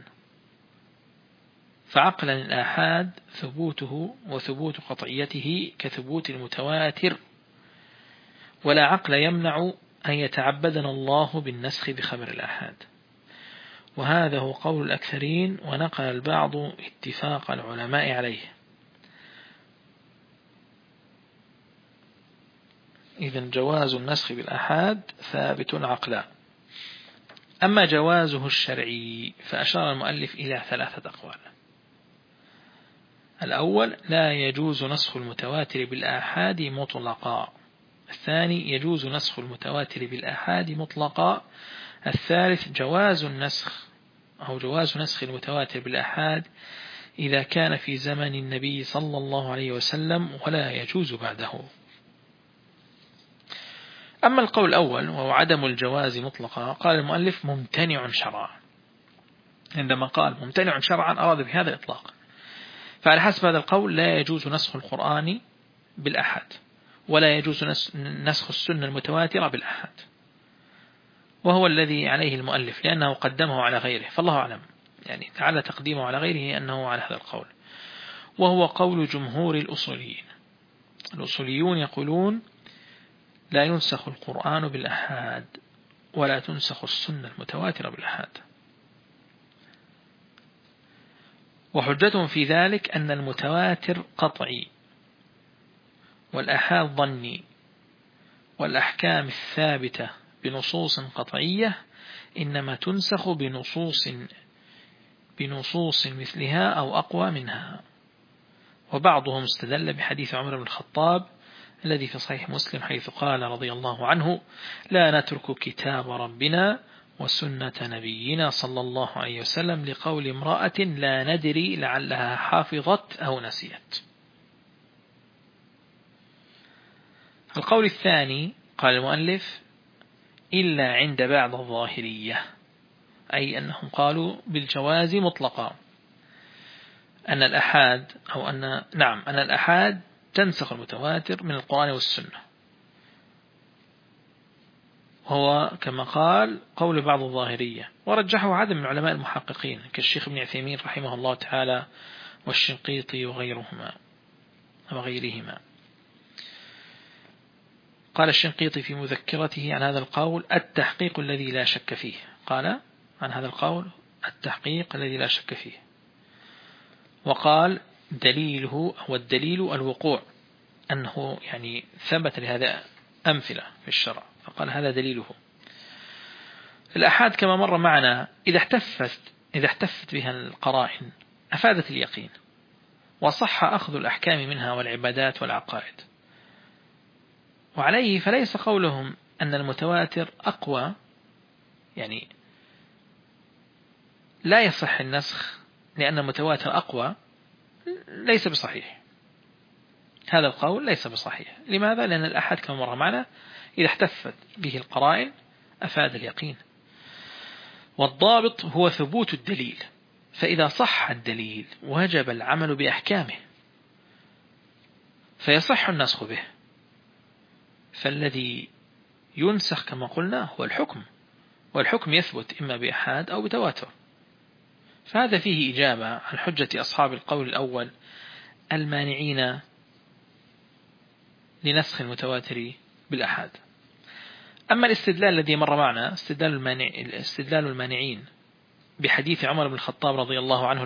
Speaker 1: فعقلا الآحاد ثبوته وثبوت قطعيته كثبوت المتواتر، ولا عقل يمنع أن يتعبدنا الله بالنسخ بخبر الآحاد. وهذا هو قول الأكثرين، ونقل البعض اتفاق العلماء عليه. إذن جواز النسخ بالآحاد ثابت عقلا. أما جوازه الشرعي فأشار المؤلف إلى 3 أقوال. الأول لا يجوز نسخ المتواتر بالآحاد مطلقا، الثاني يجوز نسخ المتواتر بالآحاد مطلقا، الثالث جواز النسخ أو جواز نسخ المتواتر بالآحاد إذا كان في زمن النبي صلى الله عليه وسلم ولا يجوز بعده. أما القول الأول وهو عدم الجواز مطلقا، قال المؤلف ممتنع شرعا. عندما قال ممتنع شرعا أراد بهذا الإطلاق، فعلى حسب هذا القول لا يجوز نسخ القرآن بالآحاد ولا يجوز نسخ السنة المتواترة بالآحاد، وهو الذي عليه المؤلف لأنه قدمه على غيره، فالله أعلم يعني تعالى تقديمه على غيره أنه على هذا القول، وهو قول جمهور الأصوليين. الأصوليون يقولون لا ينسخ القرآن بالآحاد ولا تنسخ السنة المتواترة بالآحاد، وحجتهم في ذلك أن المتواتر قطعي والآحاد ظني، والأحكام الثابتة بنصوص قطعية إنما تنسخ بنصوص مثلها أو أقوى منها. وبعضهم استدل بحديث عمر بن الخطاب الذي في صحيح مسلم حيث قال رضي الله عنه لا نترك كتاب ربنا وسنة نبينا صلى الله عليه وسلم لقول امرأة لا ندري لعلها حافظت أو نسيت. القول الثاني قال المؤلف إلا عند بعض الظاهرية، أي أنهم قالوا بالجواز مطلقا، أن الأحاد تنسخ المتواتر من القرآن والسنة، هو كما قال قول بعض الظاهرية، ورجحه عدد من علماء المحققين كالشيخ ابن عثيمين رحمه الله تعالى والشنقيطي وغيرهما. قال الشنقيطي في مذكرته عن هذا القول التحقيق الذي لا شك فيه، قال عن هذا القول التحقيق الذي لا شك فيه، وقال دليله هو الدليل الوقوع، أنه يعني ثبت لهذا أمثلة في الشرع، فقال هذا دليله. الأحاد كما مر معنا إذا احتفت بها القرائن أفادت اليقين، وصح أخذ الأحكام منها والعبادات والعقائد. وعليه فليس قولهم أن المتواتر أقوى، يعني لا يصح النسخ لأن المتواتر أقوى، ليس بصحيح. هذا القول ليس بصحيح. لماذا؟ لأن الأحد كما مر معنا إذا احتفت به القرائن أفاد اليقين، والضابط هو ثبوت الدليل، فإذا صح الدليل وجب العمل بأحكامه فيصح النسخ به. فالذي ينسخ كما قلنا هو الحكم، والحكم يثبت إما بأحاد أو بتواتر. فهذا فيه إجابة عن حجة أصحاب القول الأول المانعين لنسخ المتواتر بالأحاد. أما الاستدلال الذي مر معنا استدلال المانعين بحديث عمر بن الخطاب رضي الله عنه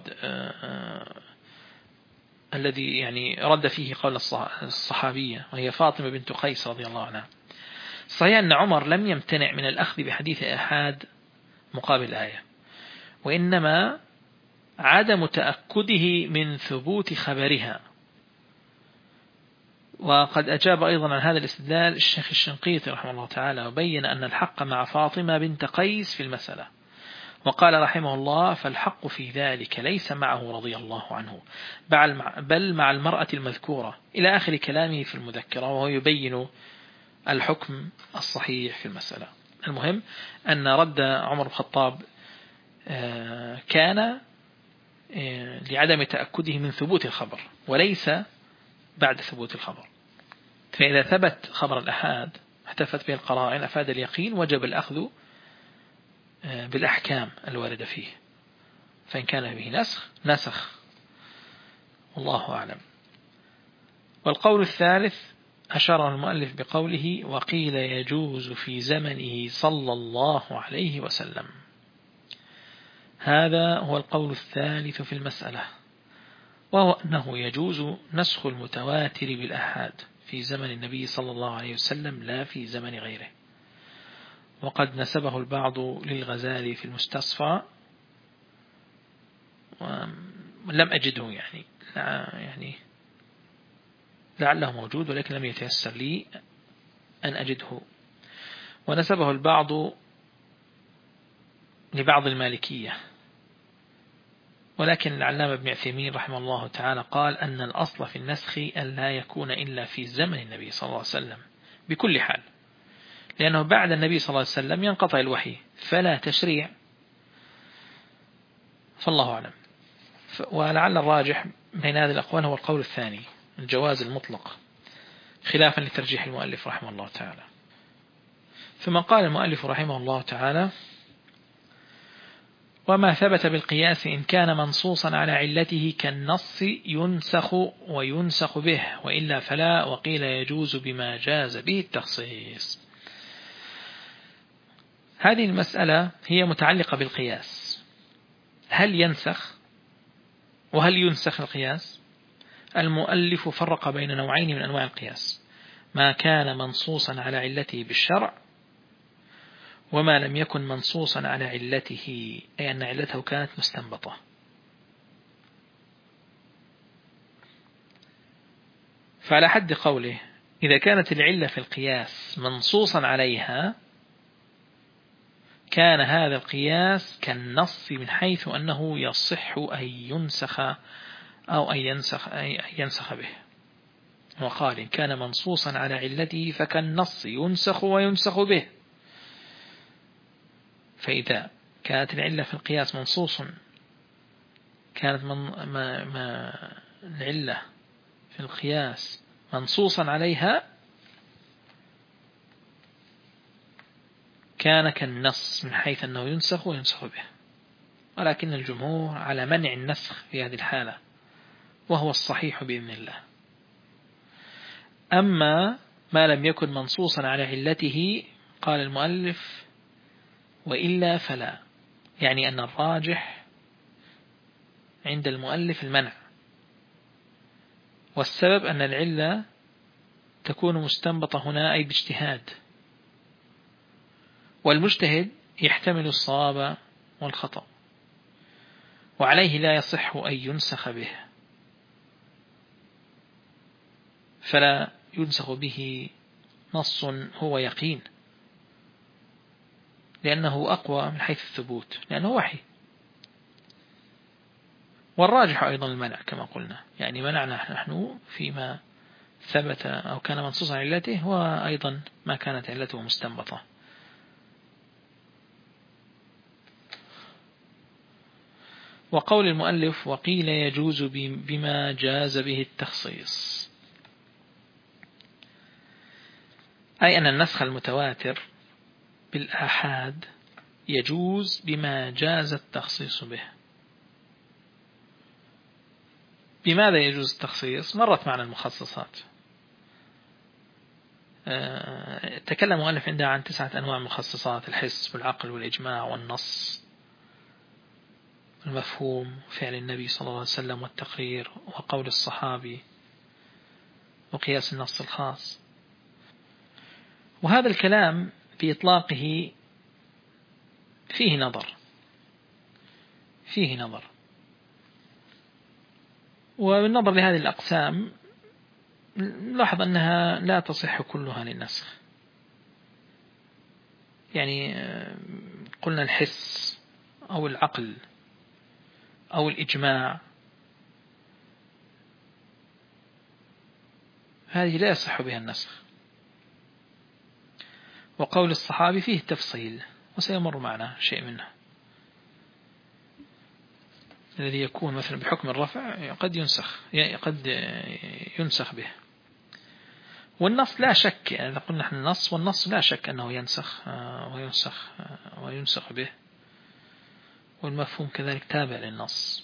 Speaker 1: الذي يعني رد فيه قول الصحابية وهي فاطمة بنت قيس رضي الله عنها. صحيح أن عمر لم يمتنع من الأخذ بحديث أحاد مقابل الآية، وإنما عدم تأكده من ثبوت خبرها. وقد أجاب أيضا عن هذا الاستدلال الشيخ الشنقيطي رحمه الله تعالى، وبين أن الحق مع فاطمة بنت قيس في المسألة، وقال رحمه الله فالحق في ذلك ليس معه رضي الله عنه بل مع المرأة المذكورة، إلى آخر كلامه في المذكرة، وهو يبين الحكم الصحيح في المسألة. المهم أن رد عمر بن الخطاب كان لعدم تأكده من ثبوت الخبر وليس بعد ثبوت الخبر. فإذا ثبت خبر الأحاد احتفت به القرائن أفاد اليقين، وجب الأخذ بالأحكام الواردة فيه، فإن كان به نسخ والله أعلم. والقول الثالث أشار المؤلف بقوله وقيل يجوز في زمنه صلى الله عليه وسلم. هذا هو القول الثالث في المسألة، وهو أنه يجوز نسخ المتواتر بالأحاد في زمن النبي صلى الله عليه وسلم لا في زمن غيره. وقد نسبه البعض للغزالي في المستصفى، ولم أجده يعني لعله موجود ولكن لم يتيسر لي أن أجده. ونسبه البعض لبعض المالكية، ولكن العلامة ابن عثيمين رحمه الله تعالى قال أن الأصل في النسخ أن لا يكون إلا في زمن النبي صلى الله عليه وسلم بكل حال، لأنه بعد النبي صلى الله عليه وسلم ينقطع الوحي فلا تشريع، فالله أعلم. ولعل الراجح بين هذه الأقوال هو القول الثاني، الجواز المطلق، خلافا لترجيح المؤلف رحمه الله تعالى. ثم قال المؤلف رحمه الله تعالى وما ثبت بالقياس إن كان منصوصا على علته كالنص ينسخ وينسخ به، وإلا فلا، وقيل يجوز بما جاز به التخصيص. هذه المسألة هي متعلقة بالقياس، هل ينسخ وهل ينسخ القياس؟ المؤلف فرق بين نوعين من أنواع القياس: ما كان منصوصا على علته بالشرع، وما لم يكن منصوصا على علته، أي أن علته كانت مستنبطة. فعلى حد قوله إذا كانت العلة في القياس منصوصا عليها كان هذا القياس كالنص من حيث أنه يصح أن ينسخ أو أن ينسخ به. وقال إن كان منصوصا على علته فكالنص ينسخ وينسخ به. فإذا كانت العلة في القياس كانت العلة في القياس منصوصا عليها كان كالنص من حيث أنه ينسخ وينسخ به، ولكن الجمهور على منع النسخ في هذه الحالة، وهو الصحيح بإذن الله. أما ما لم يكن منصوصا على علته قال المؤلف وإلا فلا، يعني أن الراجح عند المؤلف المنع، والسبب أن العلة تكون مستنبطة هنا أي باجتهاد، والمجتهد يحتمل الصواب والخطأ، وعليه لا يصح أن ينسخ به، فلا ينسخ به نص هو يقين، لأنه أقوى من حيث الثبوت، لأنه وحي. والراجح أيضا المنع كما قلنا، يعني منعنا نحن فيما ثبت أو كان منصوصا على علته، وأيضا ما كانت علته مستنبطة. وقول المؤلف وقيل يجوز بما جاز به التخصيص، أي أن النسخ المتواتر بالآحاد يجوز بما جاز التخصيص به. بماذا يجوز التخصيص؟ مرت معنا المخصصات، تكلم المؤلف عندها عن 9 أنواع المخصصات: الحس والعقل والإجماع والنص، المفهوم، فعل النبي صلى الله عليه وسلم، والتقرير، وقول الصحابي، وقياس النص الخاص. وهذا الكلام بإطلاقه فيه نظر، وبالنظر لهذه الأقسام نلاحظ أنها لا تصح كلها للنسخ. يعني قلنا الحس أو العقل أو الإجماع، هذه لا يصح بها النسخ. وقول الصحابي فيه تفصيل، وسيمر معنا شيء منه، الذي يكون مثلا بحكم الرفع قد ينسخ به. والنص لا شك، يعني إذا قلنا نحن النص، والنص لا شك أنه ينسخ وينسخ به، والمفهوم كذلك تابع للنص.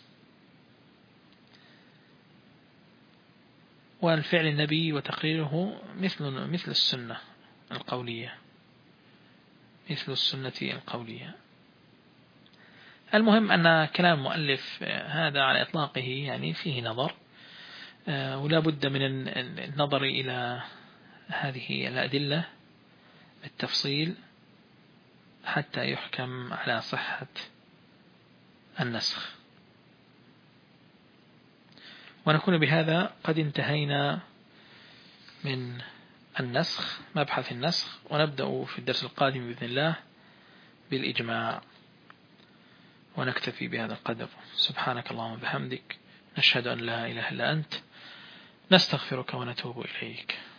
Speaker 1: والفعل النبي وتقريره مثل السنة القولية، مثل السنة القولية. المهم أن كلام المؤلف هذا على إطلاقه يعني فيه نظر، ولا بد من النظر إلى هذه الأدلة بالتفصيل حتى يحكم على صحة النسخ. ونكون بهذا قد انتهينا من النسخ، مبحث النسخ، ونبدأ في الدرس القادم بإذن الله بالإجماع، ونكتفي بهذا القدر. سبحانك اللهم وبحمدك، نشهد أن لا إله إلا أنت، نستغفرك ونتوب إليك.